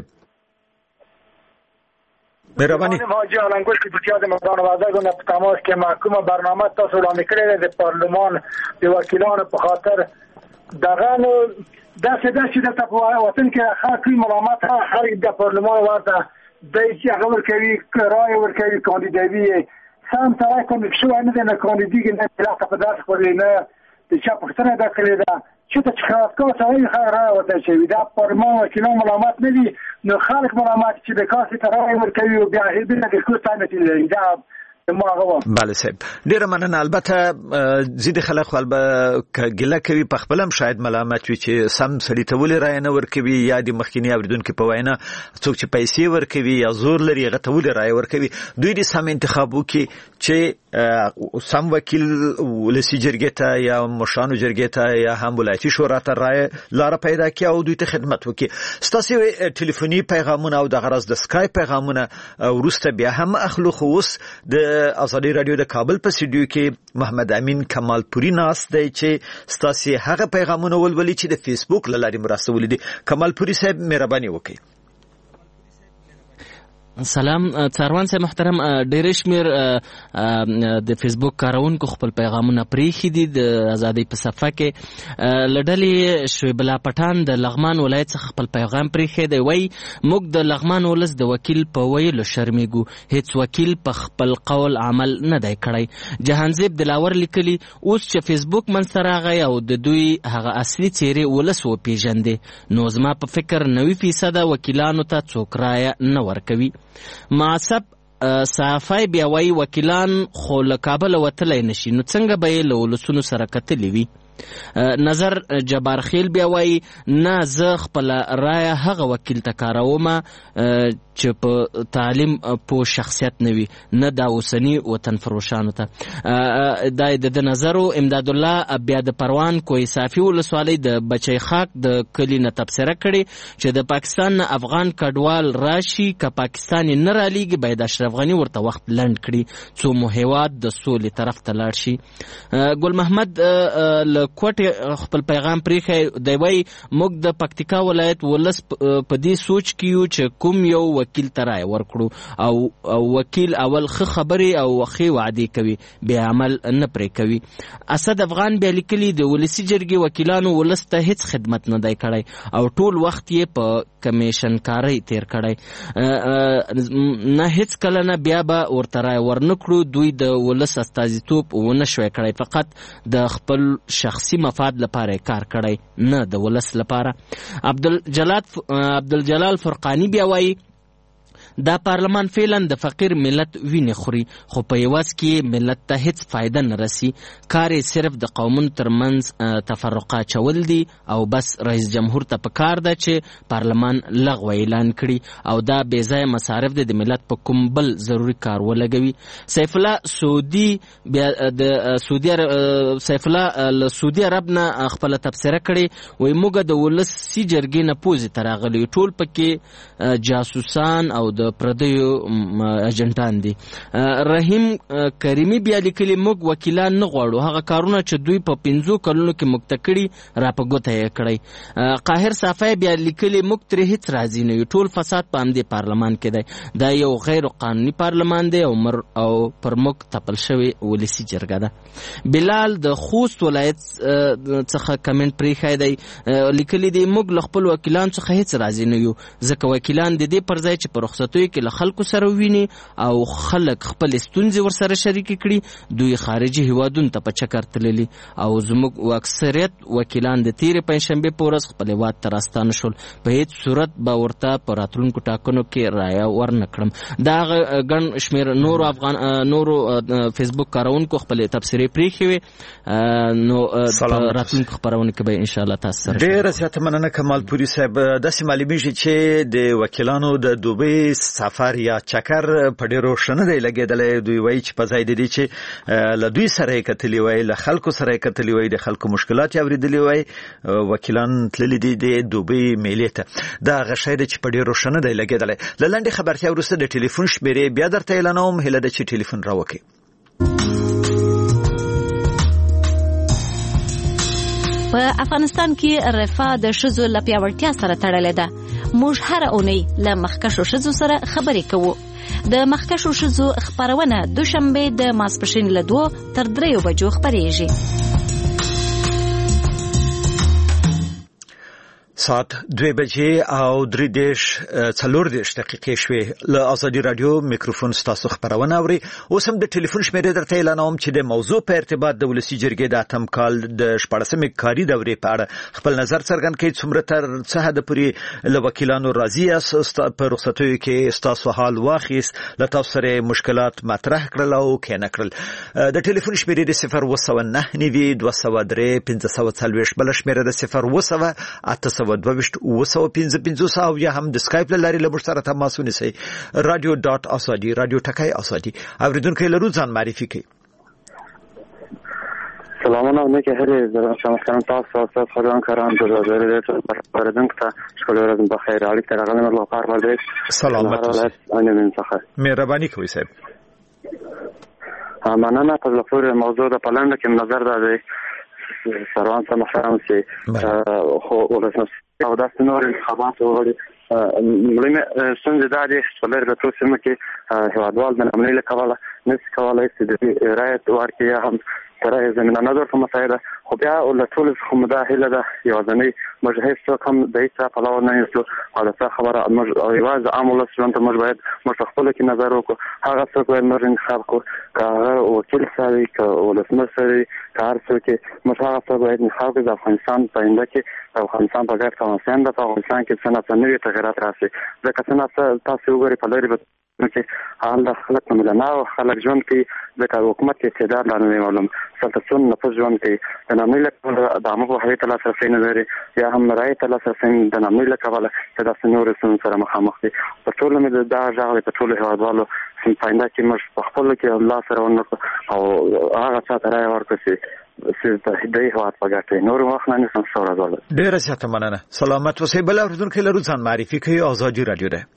مهرباني حاجی علنگوش کی بچیا د مردان وعده کو په تماس کې محکومه برنامه تاسو وړاندې کړې د پارلمان د وکیلانو په خاطر دغه نو دا څه د چې د په وطن کې خاصي ملامت هر د پارلمان ورته د چې هغه ورکوي رائے ورکوي کاندیدوي سم ترای کوم شو نه نه کاندیدګي نه تلاته په داس خپل نه د چا پښتنه دا کړی دا چې ته خاص کو څه خیر راوته چې دا پارلمان وکیلان ملامت نه دي نو خلک ملامت چې د کاسي ترای ورکوي او بیا هیڅ نه د کوم څه نه دا ما هغه bale صاحب ډیره مننه. البته ځینې خلک البته ګله کوي په خپل هم شاید ملامت وي چې سم سړي ته ولې رایه نه ورکوي یا د مخکینی اوریدونکو په وینا څوک چې پیسې ورکوي یا زور لري هغه ته ولې رایه ورکوي. دوی د سم انتخاب وکړي چې سم وکیل ولسی جرګې ته یا مشرانو جرګې ته یا هم ولایتي شورا ته رایه لاره پیدا کړي او دوی ته خدمت وکړي. ستاسو ټلیفوني پیغامونه او د غرض د سکای پیغامونه ورسته بیا هم اخلو. خو اوس د ازادي رادیو د کابل په سټډیو کې محمد امین کمالپوري ناست دی چې ستاسو هغه پیغامونه ولولي چې د فیسبوک له لارې مرسته ولیدي. کمالپوري صاحب مهرباني وکړئ. سلام څاروان صاحب محترم، ډېر شمیر د فیسبوک کارونکو خپل پیغامونه پریخي دي د ازادي په صفحه کې. لډلې شعیب الله پټان د لغمان ولایت څخه خپل پیغام پریخي دی. وای موږ د لغمان ولس د وکیل په ویلو شرمېږو، هیڅ وکیل په خپل قول عمل نه دی کړی. جهانزیب دلاور لیکلي اوس چې فیسبوک منځ ته راغی او د دوی هغه اصلي څیرې ولس وپېژندې نو زما په فکر نوي فیصده وکیلانو ته څوک رایه نه ورکوي. معصب صافای بیا وای وکیلان خو له کابل وتلی نشي نو څنګه به یې له ولسونو سره کتلی وي. نظر جبار خیل بیا وای نه زه خپل رایه هغه وکیل ته کاروم چې په تعلیم په شخصیت نه وي، نه دا اوسنی وطن فروشانو ته. دا د نظر امداد الله بیا د پروان کوی صافي ولسوالۍ د بچی خاک د کلی نه تبصره کړي چې د پاکستان نه افغان کډوال راشي که پاکستان نه رالیږي باید اشرف غنی ورته وخت لنډ کړي څو مو هیواد د سولې طرف ته لاړ شي. ګل محمد کوټ خپل پیغام پریخي دی. وای موږ د پکتیکا ولایت ولس په دې سوچ کیو چې کوم یو وکیل ته رایه ورکړو او وکیل اول ښه خبرې او ښې وعدې کوي بیا عمل نه پرې کوي. اسد افغان بیا لیکلي د ولسي جرګې وکیلانو ولس ته هیڅ خدمت نه دی کړی او ټول وخت یې په کمیشن کاری تیر کړی، نه هیڅ کله نه بیا به ورته رایه ورنکړو. دوی د ولس استازیتوب ونه شوی کړی، فقط د خپل شخصي مفاد لپاره کار کړی نه د ولس لپاره. عبدالجلال عبدالجلال فرقانی بیا وایي دا پارلمان فعلا د فقیر ملت وینې خوري خو په یوازې کې ملت ته هیڅ فایده نه رسي. کار یې صرف د قومونو ترمنځ تفرقه چول دي او بس رئیس جمهور ته په کار ده چې پارلمان لغوه اعلان کړي او دا بې ځایه مصارف د ملت په کوم بل ضروري کار ولګوي. سیف الله سعودي بیا د سعودي سیف الله له سعودي عرب نه خپل تبصره کړي وایي موږ د ولسي جرګې نه پوزې ته راغلي ټول پکې جاسوسان او د پردیو اجنټان دي. رحیم کریمی بیا لیکلي موږ وکیلان نه غواړو، هغه کارونه چې دوی په پنځو کلونو کې موږ ته کړي را په ګوته یې کړی. قاهر صافی بیا لیکلي موږ ترې هیڅ راضي نه یو، ټول فساد په همدې پارلمان کې دی، دا یو غیر قانوني پارلمان دی او مر او پر موږ تپل شوی ولسي جرګه ده. بلال د خوست ولایت څخه کمنټ پریښی دی، لیکلي دی موږ له خپل وکیلان څخه هیڅ راضي نه یو ځکه وکیلان د دې پر ځای چې په رخصتیو کې له خلکو سره ویني او خلک خپل ستونزې ورسره شریکې کړي دوی خارجي هیوادونو ته په چکر تللي او زموږ اکثریت وکیلان د تیرې پنجشنبې په ورځ خپل هیواد ته راستانه شول، په هیڅ صورت به ورته په راتلونکو ټاکنو کې رایه ورنه کړم. دا هغه ګڼ شمېر نورو افغان نورو فیسبوک کارونکو خپلې تبصرې پریښې وې نو په راتلونکو خپرونو کې به انشاءالله تاسو سره ډېره زیاته مننه کمالپوري صاحب. داسې معلومیږي چې د وکیلانو د دوبۍ سفر یا چکر په ډیرو شنه دی لګیدلی. دوی وایي چې په ځای د دې چې له دوی سره یې کتلي وای، له خلکو سره یې کتلي وای، د خلکو مشکلات یې اورېدلي وای، وکیلان تللي دي د دوبۍ میلې ته. دا هغه شی دی چې په ډیرو شنه دی لګیدلی. له لنډې خبرتیا وروسته د ټلیفون شمېرې بیا درته اعلانوم، هیله ده چې ټلیفون راوکړئ. په افغانستان کې رفاه د ښځو له پیاوړتیا سره تړلې ده. موږ هره اونۍ له مخکښو ښځو سره خبرې کوو. د مخکښو ښځو خپرونه دوشنبه د ماسپښین له دوه تر دریو بجو خپریږي. ساعت دوه بجې او درې دیش څلور دیش دقیقې شوې له ازادي رادیو میکروفون ستاسو خبرونه اوري. اوس هم د ټلیفون شمیرې درته اعلانوم چې د موضوع په ارتباط د ولسی جرګې د اتم کال د شپاړسمې کاري دورې په اړه خپل نظر څرګند کړي. څومره تر څه حد پورې له وکیلانو راضي یاست په رخصتیو کې ستاسو حال واخیست، له تاسو سره مشکلات مطرح کړل او کې نه کړل. د ټلیفون شمیرې د صفر اووه سوه نهه نوي دوه سوه درې پنځه سوه څلوېښت، بله شمیره د صفر اووه سوه اته سوه دوه ویشت اووه سوه پنځه پنځوس او یا هم د سکایپ له لارې له موږ سره تماس ونیسئ. رادیو ډاټ آزادي، رادیو ټکی آزادي. اوریدونکي لرو ځان معرفي کړئ. سلامونه نیکه هرې زه شمسان تاسو تاسو خبران کاران د زړه اوریدونکو ته شکر ورځ بخیر. اړیکه راغلی نو لپاره ولې سلامت اوسئ. انا من څخه مهرباني کوئ صاحب. مننه. په لپاره موضوع د پلان کې نظر ده سروان سره محرم چې خو ولسمس او داسې نور انتخابات وغړي ملي څنګه دا دي چې لري د ټول سیمه کې هیوادوال د امنیت لپاره نس کولای شي د رایت ورکړي هم سره زمينه نظر په مسایله خو بیا ول ټول څخه مداخله ده یوازنی مجهز څو کم د هیڅ په لور نه یو او دا خبره او یواز عامل سلام ته موږ باید مستقبل کې نظر وکړو. هغه څه کوي موږ انتخاب کو کار وکیل سره ک ولسمه سره کار څه کې موږ هغه څه باید انتخاب د افغانستان په انده کې افغانستان په ګټه کوم د افغانستان کې څنګه څنګه تغیرات راشي. ځکه څنګه تاسو وګورئ په لاري چې حال خلک ملنا او خلک ژوند کې د حکومت اقتدار لاندې معلوم سلطنت نه ژوند کې د نامي لپاره د عامه په هیته لاسرسي نه لري یا هم رایت لاسرسي د نامي لپاره چې د سنور سره مخامخ دي. په ټول مې د ځاغلي په ټول هوادوالو سم پاینده کې مش په خپل کې الله سره ونکړو او هغه څه ترای ورکړي چې د دې هواد په ګټه نور وخت نه نشم څوره غواړم. ډیره زیاته مننه. سلامت اوسئ. بل اوریدونکو لرو ځان معرفي کوي. آزادي رادیو ده.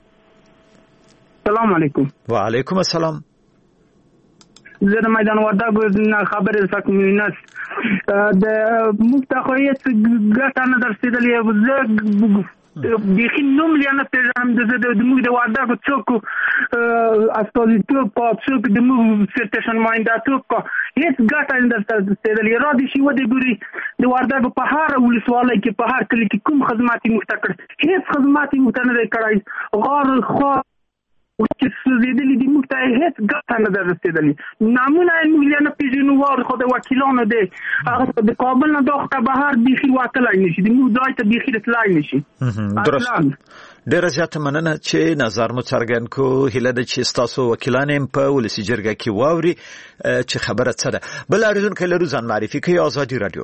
السلام علیکم. وعلیکم السلام. زه د میدان وردګو خبرې سکمینس د مفتاخیت ګټه نه درسیدلې زه بیخي نوم لیانه پیژنم د موږ د وردګو څوک استازیتوب په څوک د موږ سټیشن ماینداتوب کو هیڅ ګټه نه درسیدلې. را دي شي و د ګوري د وردګو په هر ولسوالۍ کې په هر کلی کې کوم خدماتي مفتکر هیڅ خدماتي مفتنه کړای غار خو چې زیدلی د موږ ته هیڅ ګټه نه درسیدلې. نامونه یې نه پیژنو وار خو د وکیلانو دی هغه د کابل نه دغه بهر بیخي وتلای نشي د موږ ځای ته بیخي رسلای نشي. درست. ډیره زیاته مننه چې نظر مو څرګند کو. هیله ده چې تاسو وکیلان هم په ولسی جرګه کې واوري چې خبره څه ده. بل اړیدونکو لرو ځان معرفي کوي. آزادي رادیو.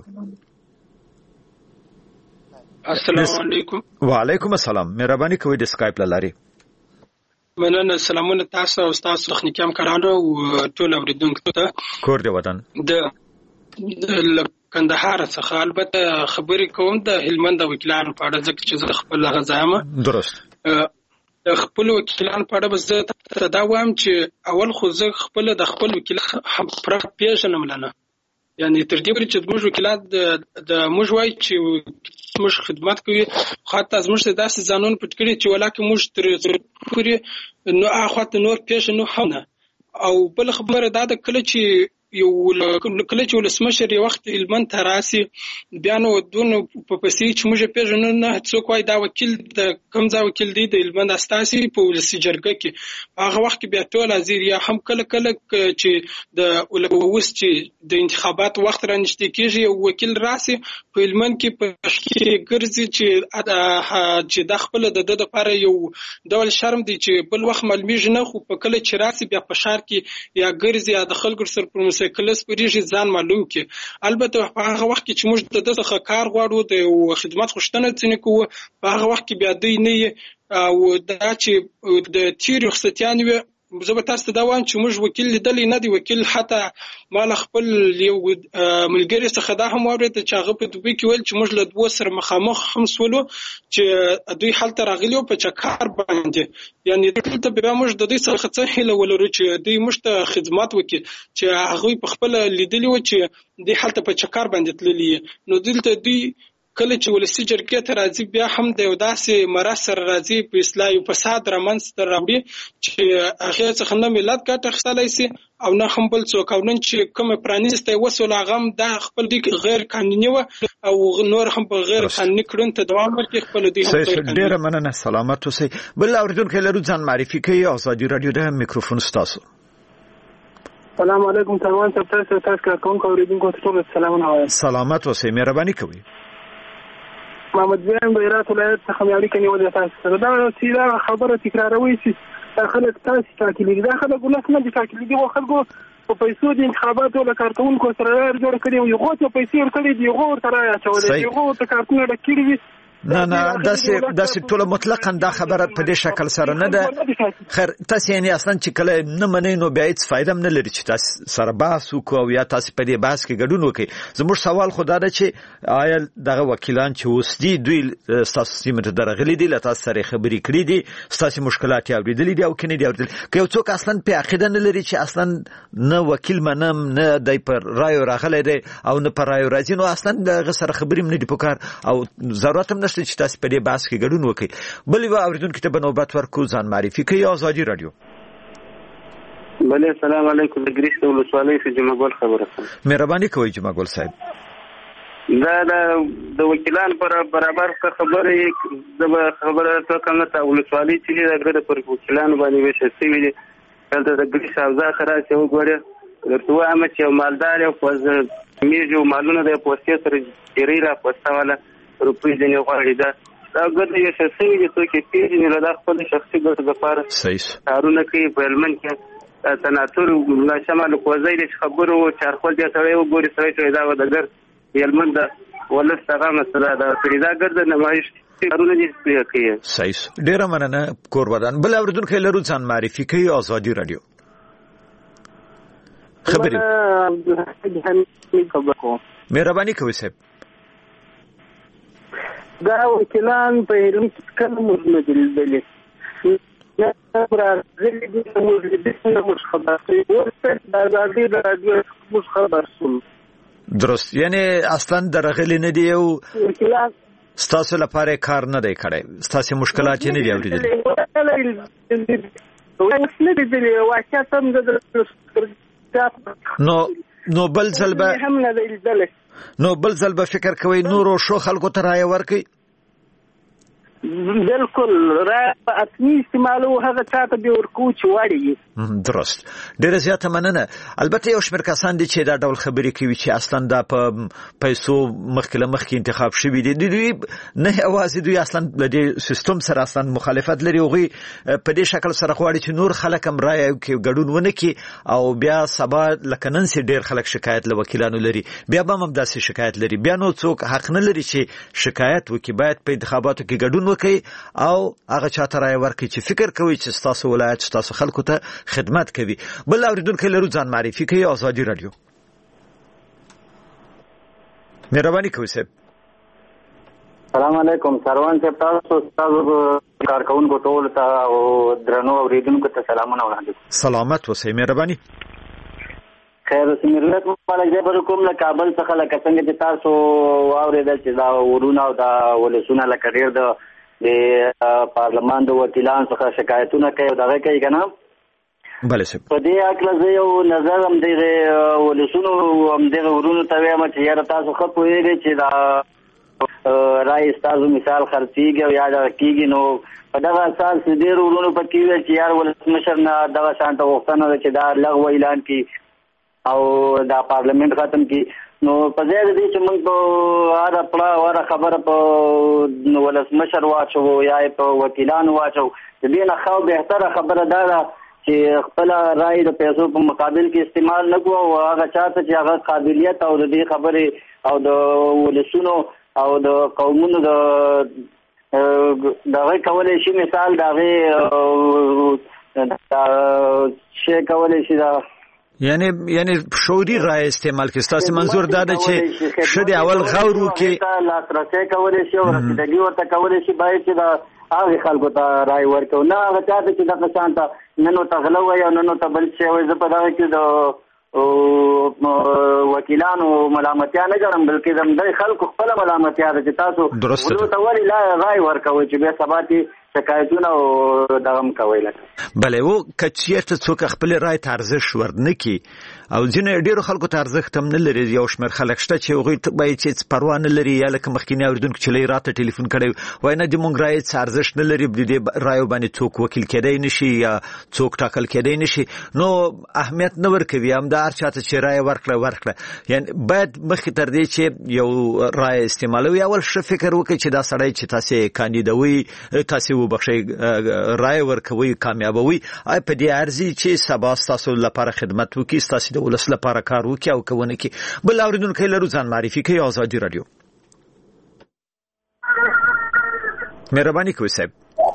السلام علیکم. وعلیکم السلام. مهرباني کوئ د سکایپ لاري. مننه. سلامونه تاسو او تاسو تخنیکی همکارانو او ټول اوریدونکو ته. کور دی وطن د کندهار څخه البته خبرې کوم د هلمند وکیلانو په اړه ځکه چې زه خپل غزامه درست د خپل وکیلانو په اړه بس زه دا وایم چې اول خو زه خپل د خپل وکیل پر پیژنم لنه یعنی تر دې پورې چې موږ وکیلات د موږ وایي چې موږ خدمت کوي خاطر از موږ داسې ځانون پټ کړی چې ولاکه موږ تر پورې نو اخوات نور پیژنو نه. او بل خبره دا د کله چې یو کله چې ولسمشر یو وخت هلمند ته راسي بیا نو دونه په پسې چې موږ پیژنو نه څوک وایي دا وکیل د کوم ځای وکیل دی د هلمند استاسي په ولسی جرګه کې هغه وخت بیا ټول ازیر یا هم کله کله چې د اوس چې د انتخابات وخت رانشته کېږي یو وکیل راسي په هلمند کې په کې ګرځي چې چې د خپل د د لپاره یو ډول شرم دی چې بل وخت معلومیږي نه خو په کله چې راسي بیا په شهر کې یا ګرځي یا د خلکو سره پر مسکلس پریږي ځان معلوم کې البته په هغه وخت کې چې موږ د دغه کار غواړو د خدمت غوښتنه څنګه کوو په هغه وخت کې بیا دوی نه او دا چې د تیر رخصتیان وي زه به تاسو ته دا وایم چې موږ وکیل لیدلی نه دی وکیل حتی مال خپل یو ملګری څخه دا هم واورېد چې هغه په دوی کې ویل چې موږ له دوه سره مخامخ هم سولو چې دوی حالت راغلی په چکر باندې یعنی دلته بیا موږ د دوی څخه څه هیله ولرو چې دوی موږ ته خدمات وکړي چې هغه په خپل لیدلی و چې دوی حالت په چکر باندې تللی نو دلته دوی کله چې ولسی جرګې ته راځي بیا هم د یو داسې مرز سره راځي په اصلاح یو فساد رامنځته راوړي چې هغه څخه نه ملت ګټه اخیستلی سي او نه هم بل څوک او نن چې کوم پرانیستی وسول هغه هم دا خپل دی غیر قانوني و او نور هم په غیر قانوني کړنو ته دوام ورکړي خپل دی هم ډېره مننه سلامت اوسئ. بل اوریدونکي لرو ځان معرفي کوي. ازادي رادیو د میکروفون ستاسو. السلام علیکم سلام صاحب تاسو تاسو کوم اوریدونکو ته ټول سلامونه وایم. سلامت اوسئ مهرباني کوئ. محمد زین بیرات ولایت څخه مې اړیکه نیولې تاسو سره دا چې خبره تکراروي چې خلک تاسو ټاکلي دي دا خلک ګناه نه دي ټاکلي دي او خلکو په پیسو د انتخاباتو له کارکونکو سره جوړ کړي او یو څه پیسې ورکړي دي یو تر اچولې یو ته کارتونه ډکړي دي. نه نه داسې داسې ټول مطلقاً دا خبره په دې شکل سره نه ده. خیر تاسو یې اصلا چې کله نه منئ نو بیا هیڅ فایده هم نه لري چې تاسو سره بحث وکړو او یا تاسو په دې بحث کې ګډون وکړئ. زموږ سوال خو دا ده چې آیا دغه وکیلان چې اوس دي دوی ستاسو سیمې ته درغلي دي له تاسو سره خبرې کړي دي ستاسو مشکلات یې اورېدلي دي او که نه دي اورېدلي که یو څوک اصلا په عقیده نه لري چې اصلا نه وکیل منم نه دی پر رایو راغلی دی او نه پر رایو راځي نو اصلا دغه سره خبرې هم نه دي پکار او ضرورت هم نشته چې تاسو په دې بحث کې ګډون وکړئ. بل یو اوریدونکي ته به نوبت ورکړو ځان معرفي کوي. ازادي رادیو. بله السلام علیکم د ګریش د ولسوالۍ څخه جمعه ګل خبره کوم. مهرباني کوئ جمعه ګل صاحب. دا د وکیلان پر برابر خبرې د خبره ته کومه ته ولسوالۍ چې د پر وکیلانو باندې وشي سوي دي دلته د ګریش اوزا خراس یو ګوره درته وایم چې مالدار او پوز میجو مالونه د پوستې سره جری را پوستواله روپۍ ځنې غواړي دا دا ګټه یې شخصي دي څوک یې پېژني نو دا خپل شخصي ګټو لپاره کارونه کوي په هلمند کې سناتور ملا شمال کوزی چې خبرو چارخول دی سړی وګوري سړی چې دا ودګر هلمند ولس هغه مسله دا پیدا ګرځي نمایش کارونه دي کوي. صحیح ډیره مننه کوربدان. بل اوریدونکي لرو ځان معرفي کوي. ازادي رادیو. خبرې مهرباني کوئ صاحب. دا وکیلان په هرم کې کوم مزمه دي نه راځي د موږ د خبرې ورته د ازادي رادیو مش خبر سول درست یعنی اصلا درغلی نه دی او وکیلان ستاسو لپاره کار نه دی کړی ستاسو مشکلات نه دی اوریدل نو نو بل ځل نو بل ځل به فکر کوي نورو شو خلکو ته رایه ورکړي. بالکل رایه په اتمی استعمالو هغه چاته به ورکو چې واړي. درست ډیره زیاته مننه. البته یو شمېر کسان دي چې دا ډول خبرې کوي چې اصلا دا په پیسو مخکې له مخکې انتخاب شوي دي. دوی نه یوازې دوی اصلا د دې سیستم سره اصلا مخالفت لري هغوی په دې شکل سره غواړي چې نور خلک هم رایه کې ګډون ونه کړي او بیا سبا لکه نن سي ډېر خلک شکایت له وکیلانو لري بیا به هم داسې شکایت لري بیا نو څوک حق نه لري چې شکایت وکړي باید په انتخاباتو کې ګډون وکړي او هغه چاته رایه ورکړي چې فکر کوي چې ستاسو ولایت ستاسو خلکو ته خدمت کوي. بل اوریدونکي لرو ځان معرفي کوي. ازادي رادیو. مهرباني کوئ صاحب. السلام علیکم سروان صاحب تاسو تاسو کارکونکو ټول ته او درنو اوریدونکو ته سلامونه وړاندې. سلامت اوسئ مهرباني. خیر سمیرلت مالا جبر کوم له کابل څخه لکه څنګه چې تاسو واورېدل چې دا ورونه او دا ولسونه لکه ډېر د د پارلمان د وکیلان څخه شکایتونه کوي دغه کوي کنه. بله صاحب په دې اکله زه یو نظر هم دغه ولسونو هم دغه ورونو ته وایم چې یاره تاسو ښه پوهېږئ چې دا رایې ستاسو مثال خرڅېږي او یا دغه کېږي نو په دغه اساس ډېر ورونو پکې ویل چې یار ولسمشر نه دغه شانته غوښتنه ده چې دا لغوه اعلان کړي او دا پارلمنت ختم کړي. نو په ځای د دې چې موږ په هره پړه هره خبره په ولسمشر واچو یا په وکیلانو واچو د دې نه ښه بهتره خبره دا ده چې خپل رائے د پیسو په مقابل کې استعمال نه کوو او هغه چاته چې هغه قابلیت او د دې خبرې او د ولسونو او د قومونو د دغه کولای شي مثال دغه شي کولای شي دا یعنی یعنی شعوري رائے استعمال کې ستاسو منظور دا ده چې شدي اول غور وکړي لاسرسي کولای شي او رسیدګي ورته کولای شي باید چې دا هغه خلکو ته رائے ورکړو نه هغه چاته چې دغه شانته نن ته غلو وي او نن ته بل شي وي زه په دغه کې د وکیلانو ملامتیا نه ګڼم بلکې د همدغې خلکو خپله ملامتیا ده چې تاسو ولو ته ولې لا رای ورکوئ چې بیا سبا کې شکایتونه او دغه م کوئ لکه بله و که چېرته څوک خپلې رای ته ارزښت ورنکړي او ځینې ډېرو خلکو ته ارزښت هم نه لري یو شمېر خلک شته چې هغوی ته باید چې پروا نه لري یا لکه مخکیني اورېدونکو چې لږ راته ټلیفون کړی وایي نه د موږ رای څه ارزښت نه لري د دې رایو باندې څوک وکیل کېدی نه شي یا څوک ټاکل کېدی نه شي نو اهمیت نه ورکوي همدا هر چاته چې رای ورکړه ورکړه یعنې باید مخکې تر دې چې یو رای استعمالوي اول ښه فکر وکړي چې دا سړی چې تاسې کاندیدوي تاسې وبخښئ رای ورکوي کامیابوي آیا په دې ارزي چې سبا ستاسو لپاره خدمت وکړي ستاسې د ولس لپاره کار وکړي او که ونه کړي بل اورېدونکی لرو ځان معرفي کوي ازادي راډیو مهرباني کوئ صاحب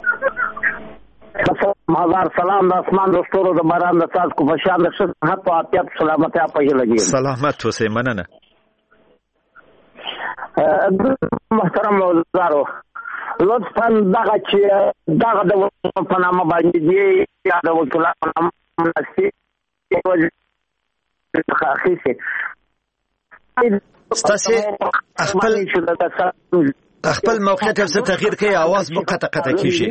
هزار سلام د اسمان د ستورو د باران د څاڅکو په شان د صحت او عافیت سلامتیا په هیله لګي سلامت اوسئ مننه محترم وزارو لطفا دغه چې دغه د په نامه باندې دی یا د وکیلانو په نامه مناسي ستاسې خپل خپل موقعیت څه تغییر کوي اواز مو قطع قطع کیږي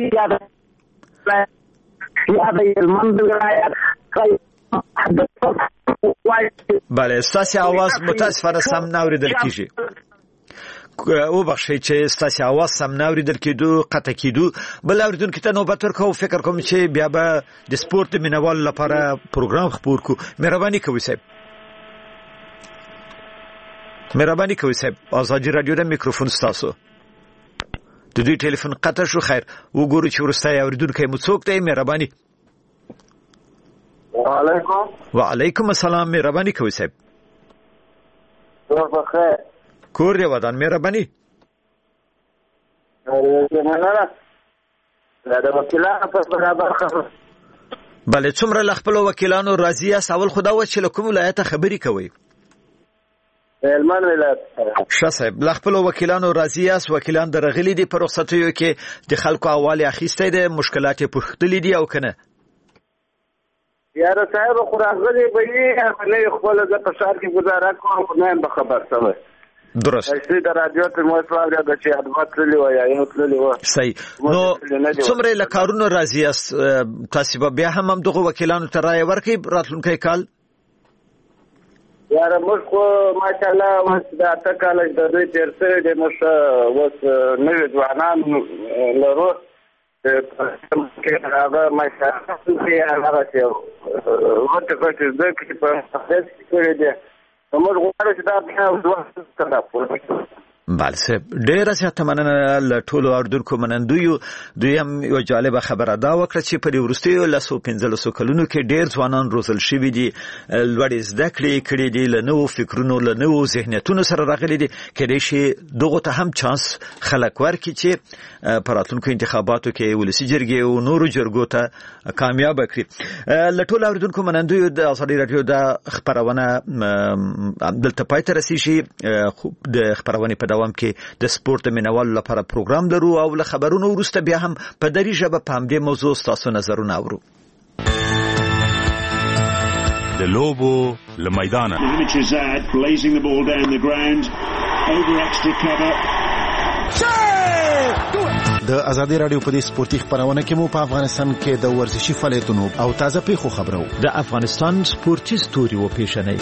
بله ستاسې اواز متاسفانه سم نه اورېدل کیږي وبخښئ چې ستاسې اواز سم نه اورېدل کېدو قطع کېدو بل اورېدونکي ته نوبت ورکوو فکر کوم چې بیا به د سپورت د مینوالو لپاره پروګرام خپور کړو مهرباني کوئ صاحب مهرباني کوئ صاحب ازادي راډیو د میکروفون ستاسو د دوی ټلیفون قطع شو خیر وګورو چې وروستی اورېدونکی مو څوک دی مهرباني وعلیکم وعلیکم السلام مهرباني کوئ صاحب بخیر کور دی ودان مهرباني بله څومره له خپلو وکیلانو راضي یاست اول خو دا وه چې له کوم ولایته خبرې کوئ هلمند ولایت ښه صاحب له خپلو وکیلانو راضي یاست وکیلان درغلي دي په رخصتیو کې د خلکو احوال یې اخیستی دی مشکلات یې پوښتلي دي او که نه یاره صاحب خو راغلي به یې نه یې خپله زه په ښار کې ګزاره کوم خو نه یم به خبر شوی درست اصلي د رادیو تر مو سوال دی چې ادبا تللی وه یا یو تللی وه صحیح نو څومره یې له کارونو راضي یاست تاسې به بیا هم همدغو وکیلانو ته رایه ورکړئ راتلونکی کال یاره موږ خو ماشاءالله اوس د اته کاله د دوی تېر شوي دی موږ اوس نوي ځوانان لرو هغه ماشاءالله هغسې غټې غټې زده کړې په مقدس کې کړي دي موږ غواړو چې دا بیا ځوان بله صاحب ډېره زیاته مننه له ټولو اورېدونکو منندویو دوی هم یوه جالبه خبره دا وکړه چې په دې وروستیو لسو پنځلسو کلونو کې ډېر ځوانان روزل شوي دي لوړې زده کړې کړي دي له نوو فکرونو له نوو ذهنیتونو سره راغلي دي کیدای شي دغو ته هم چانس خلک ورکړي چې په راتلونکو انتخاباتو کې ولسي جرګې او نورو جرګو ته کامیابه کړي له ټولو اورېدونکو منندویو د ازادي راډیو دا خپرونه دلته پای ته رسېږي د خپرونې په دوام کې د سپورت د مینوالو لپاره پروګرام لرو او له خبرونو وروسته بیا هم په دري ژبه په همدې موضوع ستاسو نظرونه اورو د لوبو له میدانه د ازادي راډیو په دې سپورتي خبرونه کې مو په افغانستان کې د ورزشي فعالیتونو او تازه پیښو خبرو د افغانستان سپورتي ستوري و پیښنۍ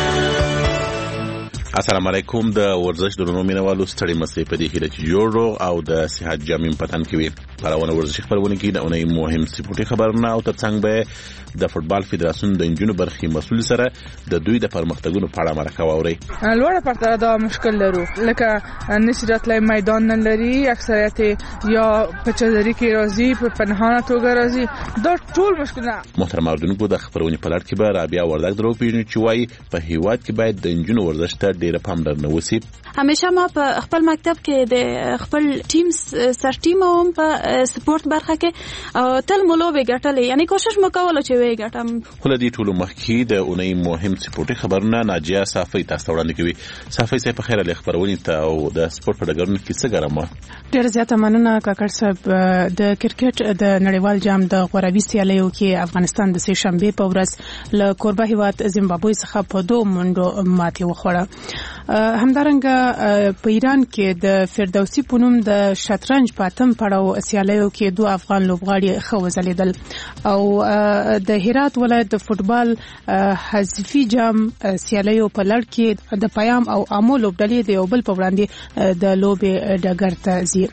السلام علیکم د ورزش درنو مینوالو ستړي مسئله په دې هیله چې جوړ او د صحت جامع پتن کوي خبرونه ورزشي خبرونه کې د اونۍ مهم سپورتي خبرونه او ترڅنګ به د فوتبال فدراسیون د انجونو برخې مسول سره د دوی د پرمختګونو په اړه مرکه واوري لوړه پرته دا مشکل لرو لکه نشرت لای میدان نه لري اکثریت یا په چذری کې راځي په پنهانه توګه راځي دا ټول مشکلونه محترم اردوونکو د خبرونه په لړ کې به رابعه وردګ درو پیژني چې وايي په هیواد کې باید د انجونو ورزش ته ډیره پاملرنه وسی. همیشه ما په خپل مکتب کې د خپل ټیم سر ټیم هم په سپورت برخه کې تل ملوبه ګټلې، یعنی کوشش وکول چې وې ګټم. خو لدی ټولو مخکې د اونۍ مهم سپورتي خبرونه ناجیه صافی تاسو وړاندې کوي. صافی صاحب په خیر له خبرونه ته او د سپورت په ډګرونو کې څه ګرامه؟ ډیر زیاته مننه کاکړ صاحب. د کرکټ د نړیوال جام د غوراوي سیالیو کې افغانستان د سه شنبه په ورځ له کوربه هیواد زیمبابوې څخه په دوه منډو ماتې وخوړه. همدارنګه په ایران کې د فردوسی پونم د شطرنج پاتم پړاو سیالیو کې دوه افغان لوبغاړي خو وزلیدل او د هرات ولایت د فوتبال حذفي جام سیالیو په لړ کې د پیام او امو لوبډلې د یو بل په وړاندې د لوبې ډګر ته ځي.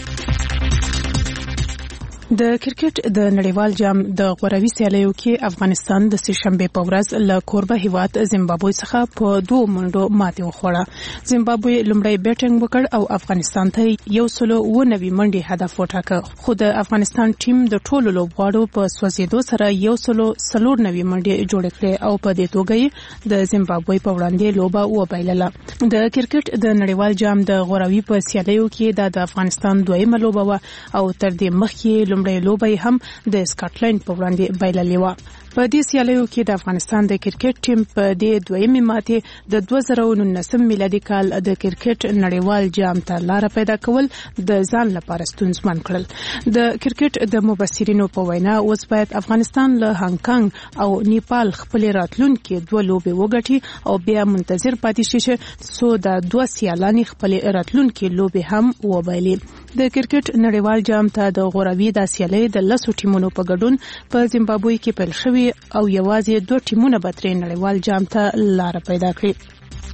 د کرکټ د نړیوال جام د غوراوي سیالیو کې افغانستان د سه شنبه په ورځ له کوربه هیواد زیمبابوې څخه په دوه منډو ماتې وخوړه. زیمبابوې لومړی بیټینګ وکړ او افغانستان ته یو سل او نوي منډې هدف وټاکه، خو د افغانستان ټیم د ټولو لوبغاړو په سوځېدو سره یو سل څلور نوي منډې جوړ کړې او په دې توګه د زیمبابوې په وړاندې لوبه وبایلله. د کرکټ د نړیوال جام د غوراوي په سیالیو کې د افغانستان دویمه لوبه و او تر دې مخکې لومړی لوبه هم د سکاټلند په وړاندې بایللې و. په دې سیالیو کې د افغانستان د کرکټ ټیم په دې دویمه ماتې د دوه زره او نولسم میلادي کال د کرکټ نړیوال جام ته لار پیدا کول د ځان لپاره ستونزمن کړل. د کرکټ د مبصرینو په وینا اوس باید افغانستان له هانګ کانګ او نیپال خپل راتلونکي دوه لوبې وګټي او بیا منتظر پاتې شي چې څو د دوه سیالانو خپل راتلونکي لوبې هم وبایلي. د کرکټ نړیوال جام ته د غوراوي د سیالۍ د لسو ټیمونو په ګډون په زیمبابوې کې پیل شوی او یوازې دوه ټیمونه به ترې نړیوال جام ته لار پیدا کړي.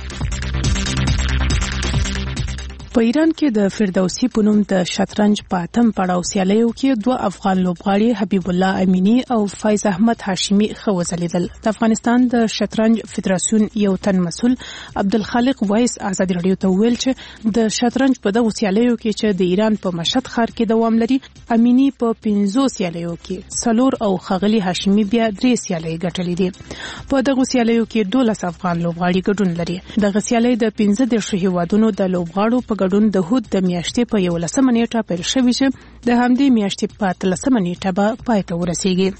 په ایران کې د فردوسی پونم د شطرنج پاتم پړاو سیالیو کې دوه افغان لوبغاړي حبیب الله امینی او فیض احمد هاشمی خو وزلیدل. د افغانستان د شطرنج فدراسیون یو تن مسؤل عبدالخالق وایس آزاد رادیو ته ویل چې د شطرنج په دغه سیالیو کې چې د ایران په مشهد ښار کې دوام لري، امینی په پنځو سیالیو کې څلور او خغلی هاشمی بیا درې سیالۍ ګټلې دي. په دغه سیالیو کې دولس افغان لوبغاړي ګډون لري. دغه سیالۍ د پنځه دیرشو هیوادونو د لوبغاړو په ګډون د هود د میاشتې په یولسمه نیټه پیل شوې چې د همدې میاشتې په اتلسمه نیټه به پای ته ورسیږي.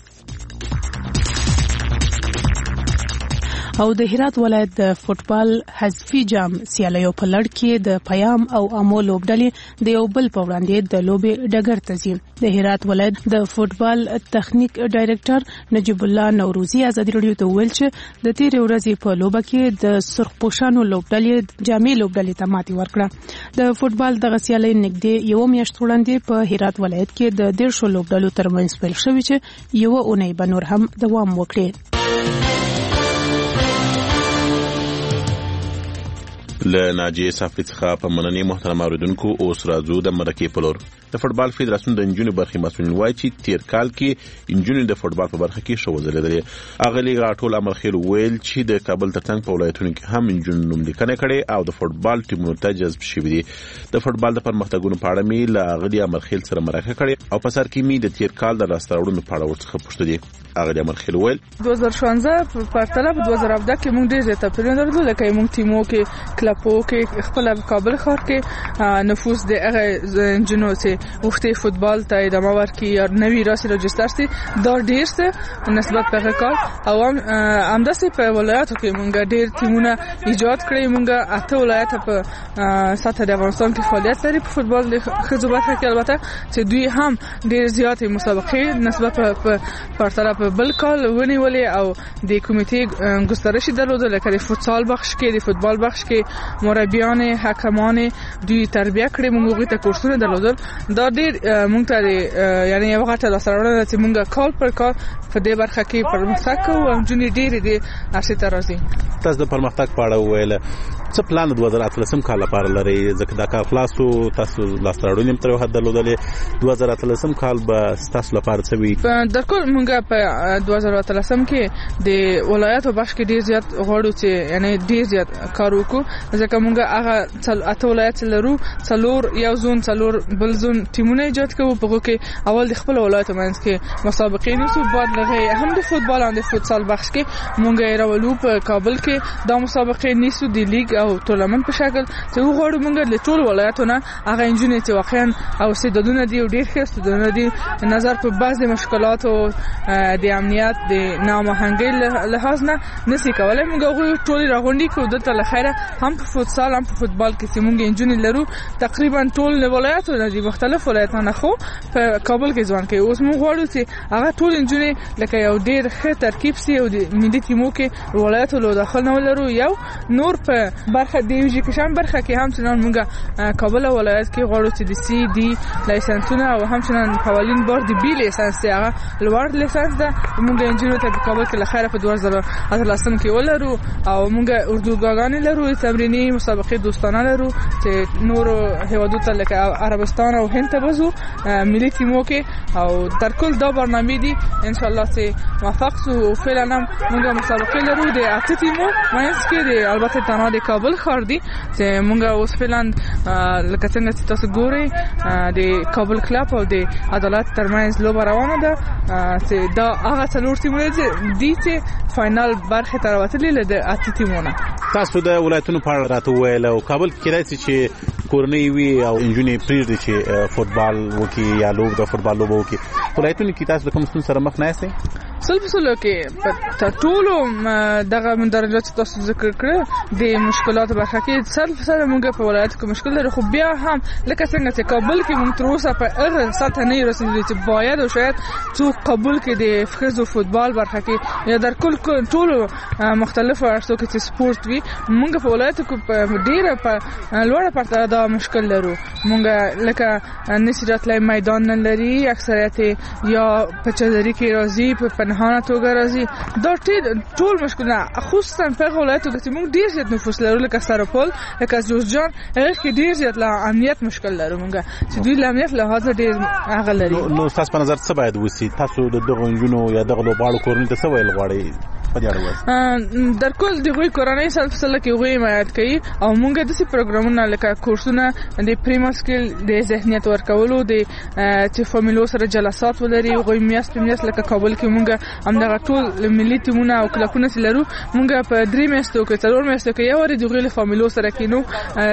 او د هرات ولایت د فوتبال حذفي جام سیالیو په لړ کې د پیام او امو لوبډلې د یو بل په وړاندې د لوبې ډګر ته ځي. د هرات ولایت د فوتبال تخنیک ډایریکټر نجیب الله نوروزی آزاد رادیو ته ویل چې د تیرې ورځې په لوبه کې د سرخپوشانو لوبډلې جامع لوبډلې ته ماتې ورکړه. د فوتبال دغه سیالۍ نږدې یو میاشت وړاندې په هرات ولایت کې د دیرشو لوبډلو ترمنځ پیل شوې چې یو اونۍ به نور هم دوام وکړي. له ناجیه صافی څخه په مننې محترم اوریدونکو اوس راځو د مرکې په لور. د فوتبال فدراسیون د انجونو برخې مسؤلین وایي چې تیر کال کې انجونو د فوتبال په برخه کې شو وزلیدلې. اغلی غاټول امرخیل ویل چې د کابل ترڅنګ په ولایتونو کې هم انجونو نوم لیکنه کړي او د فوتبال ټیمونو ته جذب شوي دي. د فوتبال د پرمختګونو په اړه مې له اغلی امرخیل سره مرکه کړې او په سر کې مې د تیر کال د لاسته راوړنو په اړه ورڅخه پوښتنه. اغلی امرخیل ویل دوه زره شپږ په پرتله په دوه زره اووه کې موږ ډېر زیات توپیرونه درلودل، لکه موږ ټیمو کې کلبو کې خپل کابل ښار کې نفوس د هغه انجونو چې وختي فوتبال ته ادامه ورکړي یا نوی راسي رجستر سي دا ډیر څه نسبت په کال او همداسې په ولایتو کې موږ ډیر ټیمونه ایجاد کړی. موږ اته ولایت په سطح د افغانستان کې فعالیت لري په فوتبال د ښځو برخه کې، البته چې دوی هم ډیر زیاتې مسابقې نسبت په پرتله په بل کال ونیولې او د کمیټې ګسترش درلوده، لکه د فوتسال بخش کې د فوتبال بخش کې مربیان حکمان دوی تربیه کړې، موږ غوښته کورسونه درلودل. دا ډیر موږ ته یعنی یو غټه لاسته راوړنه چې موږ کال پر کال په دې برخه کې پرمختګ کوو او جونې ډېرې دي هرڅه ته راځي. تاسو د پرمختګ په اړه ویل څه پلان د دوه زره اتلسم کال لپاره لري؟ ځکه دا کار خلاصو تاسو لاسته راوړنې تر حد درلودلې، دوه زره اتلسم کال به تاسو لپاره څه وي؟ د کل موږ په دوه زره اتلسم کې د ولایتو بخش کې ډیر زیات غواړو چې یعنی ډیر زیات کار وکړو، ځکه موږ هغه اته ولایت لرو، څلور یو زون څلور بل زون ټیمونه ایجاد کوو په کې اول د خپل ولایت منځ کې مسابقې نیسو بعد لغه هم د فوتبال او د فوتسال بخش کې مونږ راولو په کابل کې دا مسابقې نیسو د لیګ او تورنمنت په شکل چې وګورو مونږ د ټول ولایتونو هغه انجونې چې واقعا او سیدونه دی ډیر ښه سیدونه دي نظر په بعض مشکلات او د امنیت د نامهنګۍ لحاظ نه نسی کولای مونږ ټول راغونډي کو د تل خیره هم په فوتسال هم په فوتبال کې چې مونږ انجونې لرو تقریبا ټول ولایتونه دي مختلف ولایتونه خو په کابل کې ځوان کې اوس مونږ غواړو چې هغه ټول انجونې لکه یو ډیر ښه ترکیب سي او د ملي ټیمو کې ولایت له داخل نه ولرو یو نور په برخه د ایجوکیشن برخه کې هم څنګه مونږ کابل ولایت کې غواړو چې د سی ډي لایسنسونه او هم څنګه قوانین بور د بي لایسنس هغه لوړ لایسنس ده مونږ انجینر ته په کابل کې لخيره په دوه زره اتلسم کې ولرو او مونږ اردوګاګان لرو تمرینی مسابقې دوستانه لرو چې نور هیوادو ته لکه عربستان او هند ته وځو ملي ټیمو کې او تر کل دا برنامه دي ان شاء الله چې موفق سو فعلا مونږ مسابقې لرو د اته ټیمو مینس کې د البته تنها د کابل ښار دی چې مونږ اوس فعلا لکه څنګه چې تاسو ګورئ د کابل کلب او د عدالت ترمنځ لوبه روانه ده چې دا هغه څلور ټیمونه دي چې فائنل برخه ته راوتلي د اته ټیمونه تاسو د ولایتونو په اړه راته ویل او کابل کې راځي چې کورنۍ وی او انجونې پریږدي چې فوتبال وکي یا لوب د فوتبال لوب وکي ولایتونو کې تاسو د کوم ستون سره مخ نه یاستئ سلف سلو کې په ټولو دغه من درجات تاسو ذکر کړ د مشکلات برخه کې سلف سره موږ په ولایت کې مشکل لري خو بیا هم لکه څنګه چې کابل کې موږ تر اوسه په هغه سطح نه رسیدلی چې باید او شاید څو قبول کې د فخذ فوتبال برخه کې یا در کل ټولو مختلفو ارسو کې چې سپورت وي موږ په ولایت کې ډیره په لوړه پرته دا مشکل لرو موږ لکه نشرت لای میدان نه لري اکثریت یا په چادري کې راځي په نهانه توګه راځي دا ټول مشکلونه خصوصا په ولایتو کې موږ ډیر زیات نفوس لرو لکه سرپل لکه جوزجان هغه کې ډیر زیات لا امنیت مشکل لرو موږ چې دوی له امنیت لحاظ ډیر هغه لري نو تاسو په نظر څه باید وسی تاسو د دغه انجونو یا دغه لوباړو کورنۍ ته څه ویل غواړئ په دې اړه در کل دغه کورنۍ سلف سره کې وی حمایت کوي او موږ د سي پروګرامونو لکه کورسونه د پریما سکل د ذهنیت ورکولو د چې فامیلو سره جلسات ولري غوي میاست میاست لکه کابل کې موږ همدغه ټول ملي ټیمونه او کلبونه لرو موږ په درې میاشتو کې څلور میاشتو کې یو ور د غیل فامیلو سره کینو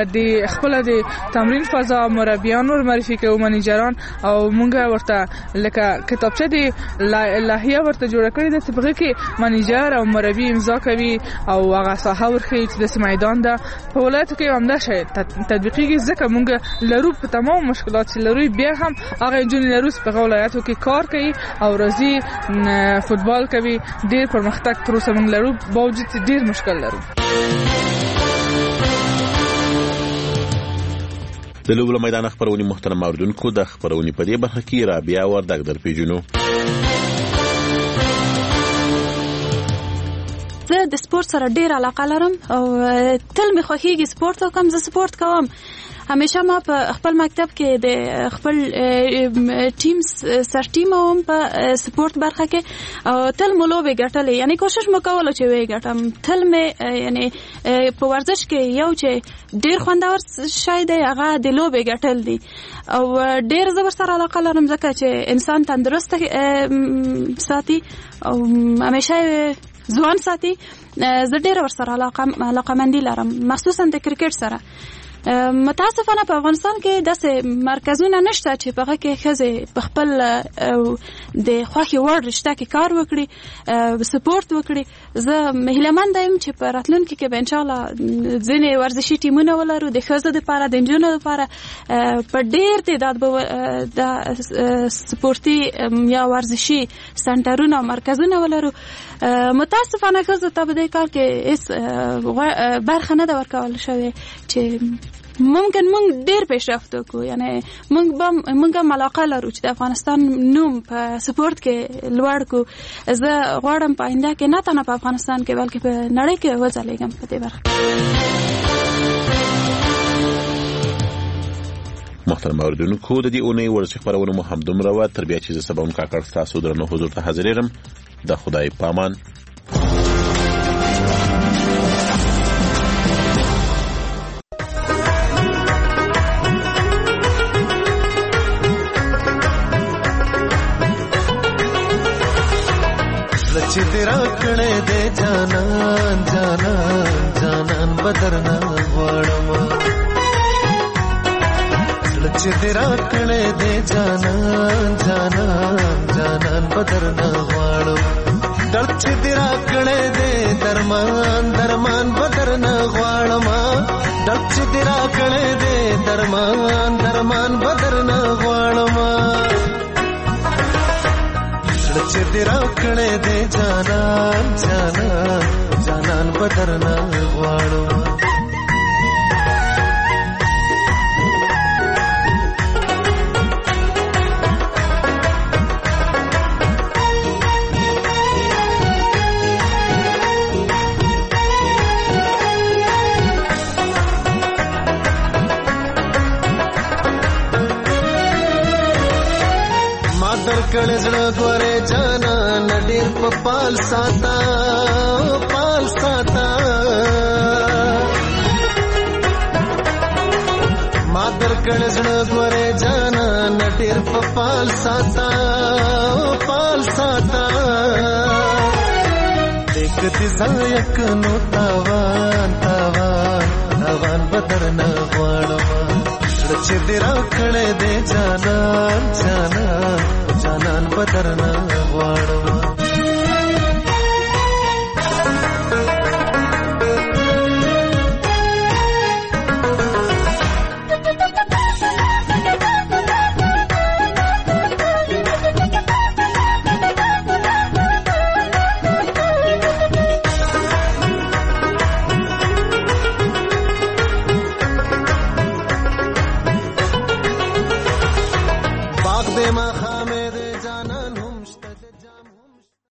د خپل د تمرین فضا مربیان ور معرفي کوي منیجران او موږ ورته لکه کتابچه دی لایحه ورته جوړ کړی د طبقه کې منیجر او مربي امضا کوي او هغه ساحه ورخي چې د میدان ده په ولایت کې هم دا شی تطبیقي ځکه موږ لرو په تمام مشکلات چې لرو بیا هم هغه انجونې لرو په ولایتو کې کار کوي او راځي فوتبال کوي ډیر پرمختګ تر اوسه موږ لرو باوجود ډیر مشکل لرو د لوبو میدان خبرونی محترم اوریدونکو د خبرونی په دې برخه کې رابعه وردګ در پیژنو زه د سپورت سره ډیر علاقه لرم او تل مې خوښیږي سپورت وکم زه سپورت کوم همیشه ما په خپل مکتب کې د خپل ټیم سر ټیم هم په سپورت برخه کې او تل ملو به ګټلې یعنی کوشش وکول چې وې ګټم تل مې یعنی په ورزش کې یو چې ډیر خوندور شای دی هغه د لوبې ګټل دي او ډیر زبر سره علاقه لرم ځکه چې انسان تندرست ساتي او همیشه ځوان ساتي زه ډیر ور سره علاقه علاقه مندي لرم مخصوصا د کرکټ سره متاسفانه په افغانستان کې داسې مرکزونه نشته چې په هغه کې ښځې په خپل د خوښې وړ رشته کې کار وکړي سپورت وکړي زه هیلهمنده یم چې په راتلونکي کې به انشاءالله ځینې ورزشي ټیمونه ولرو د ښځو دپاره د نجونو دپاره په ډېر تعداد به د سپورتي یا ورزشي سنټرونه او مرکزونه ولرو متاسفانه ښځو ته په دې کار کې هیڅ برخه نه ده ورکول شوې چې ممکن مونږ ډیر پیشرفت وکړو یعنی مونږ به مونږ هم علاقه لرو چې د افغانستان نوم په سپورت کې لوړ کړو زه غواړم په آینده کې نه تنه په افغانستان کې بلکې په نړۍ کې وځلیږم په دې برخه محترم اوریدونکو د دې اونۍ ورزشي خبرونه مو همدومره وه تر بیا چې زه سبا اون کاکړ ستاسو درنو حضور ته حاضرېږم د خدای پامان چې دې راکړې دې جانان جانان جانان بدرنا غواړم چې دې راکړې دې جانان جانان جانان بدرنا غواړم درد چې دې راکړې دې درمان درمان بدرنا غواړم درد چې دې راکړې دې درمان درمان بدرنا غواړم چې دې راکړې دې جانان جانان جانان بدرنا غواړم کړه زړه غوړې جانا نډیر په پال ساتا پال ساتا ما در کړه زړه غوړې جانا نډیر په پال ساتا پال ساتا دیکھ دې زایک نو تاوان تاوان تاوان بدرنا غواړم چې دې راکړې دې جانان جانان جانان بدرنا غواړم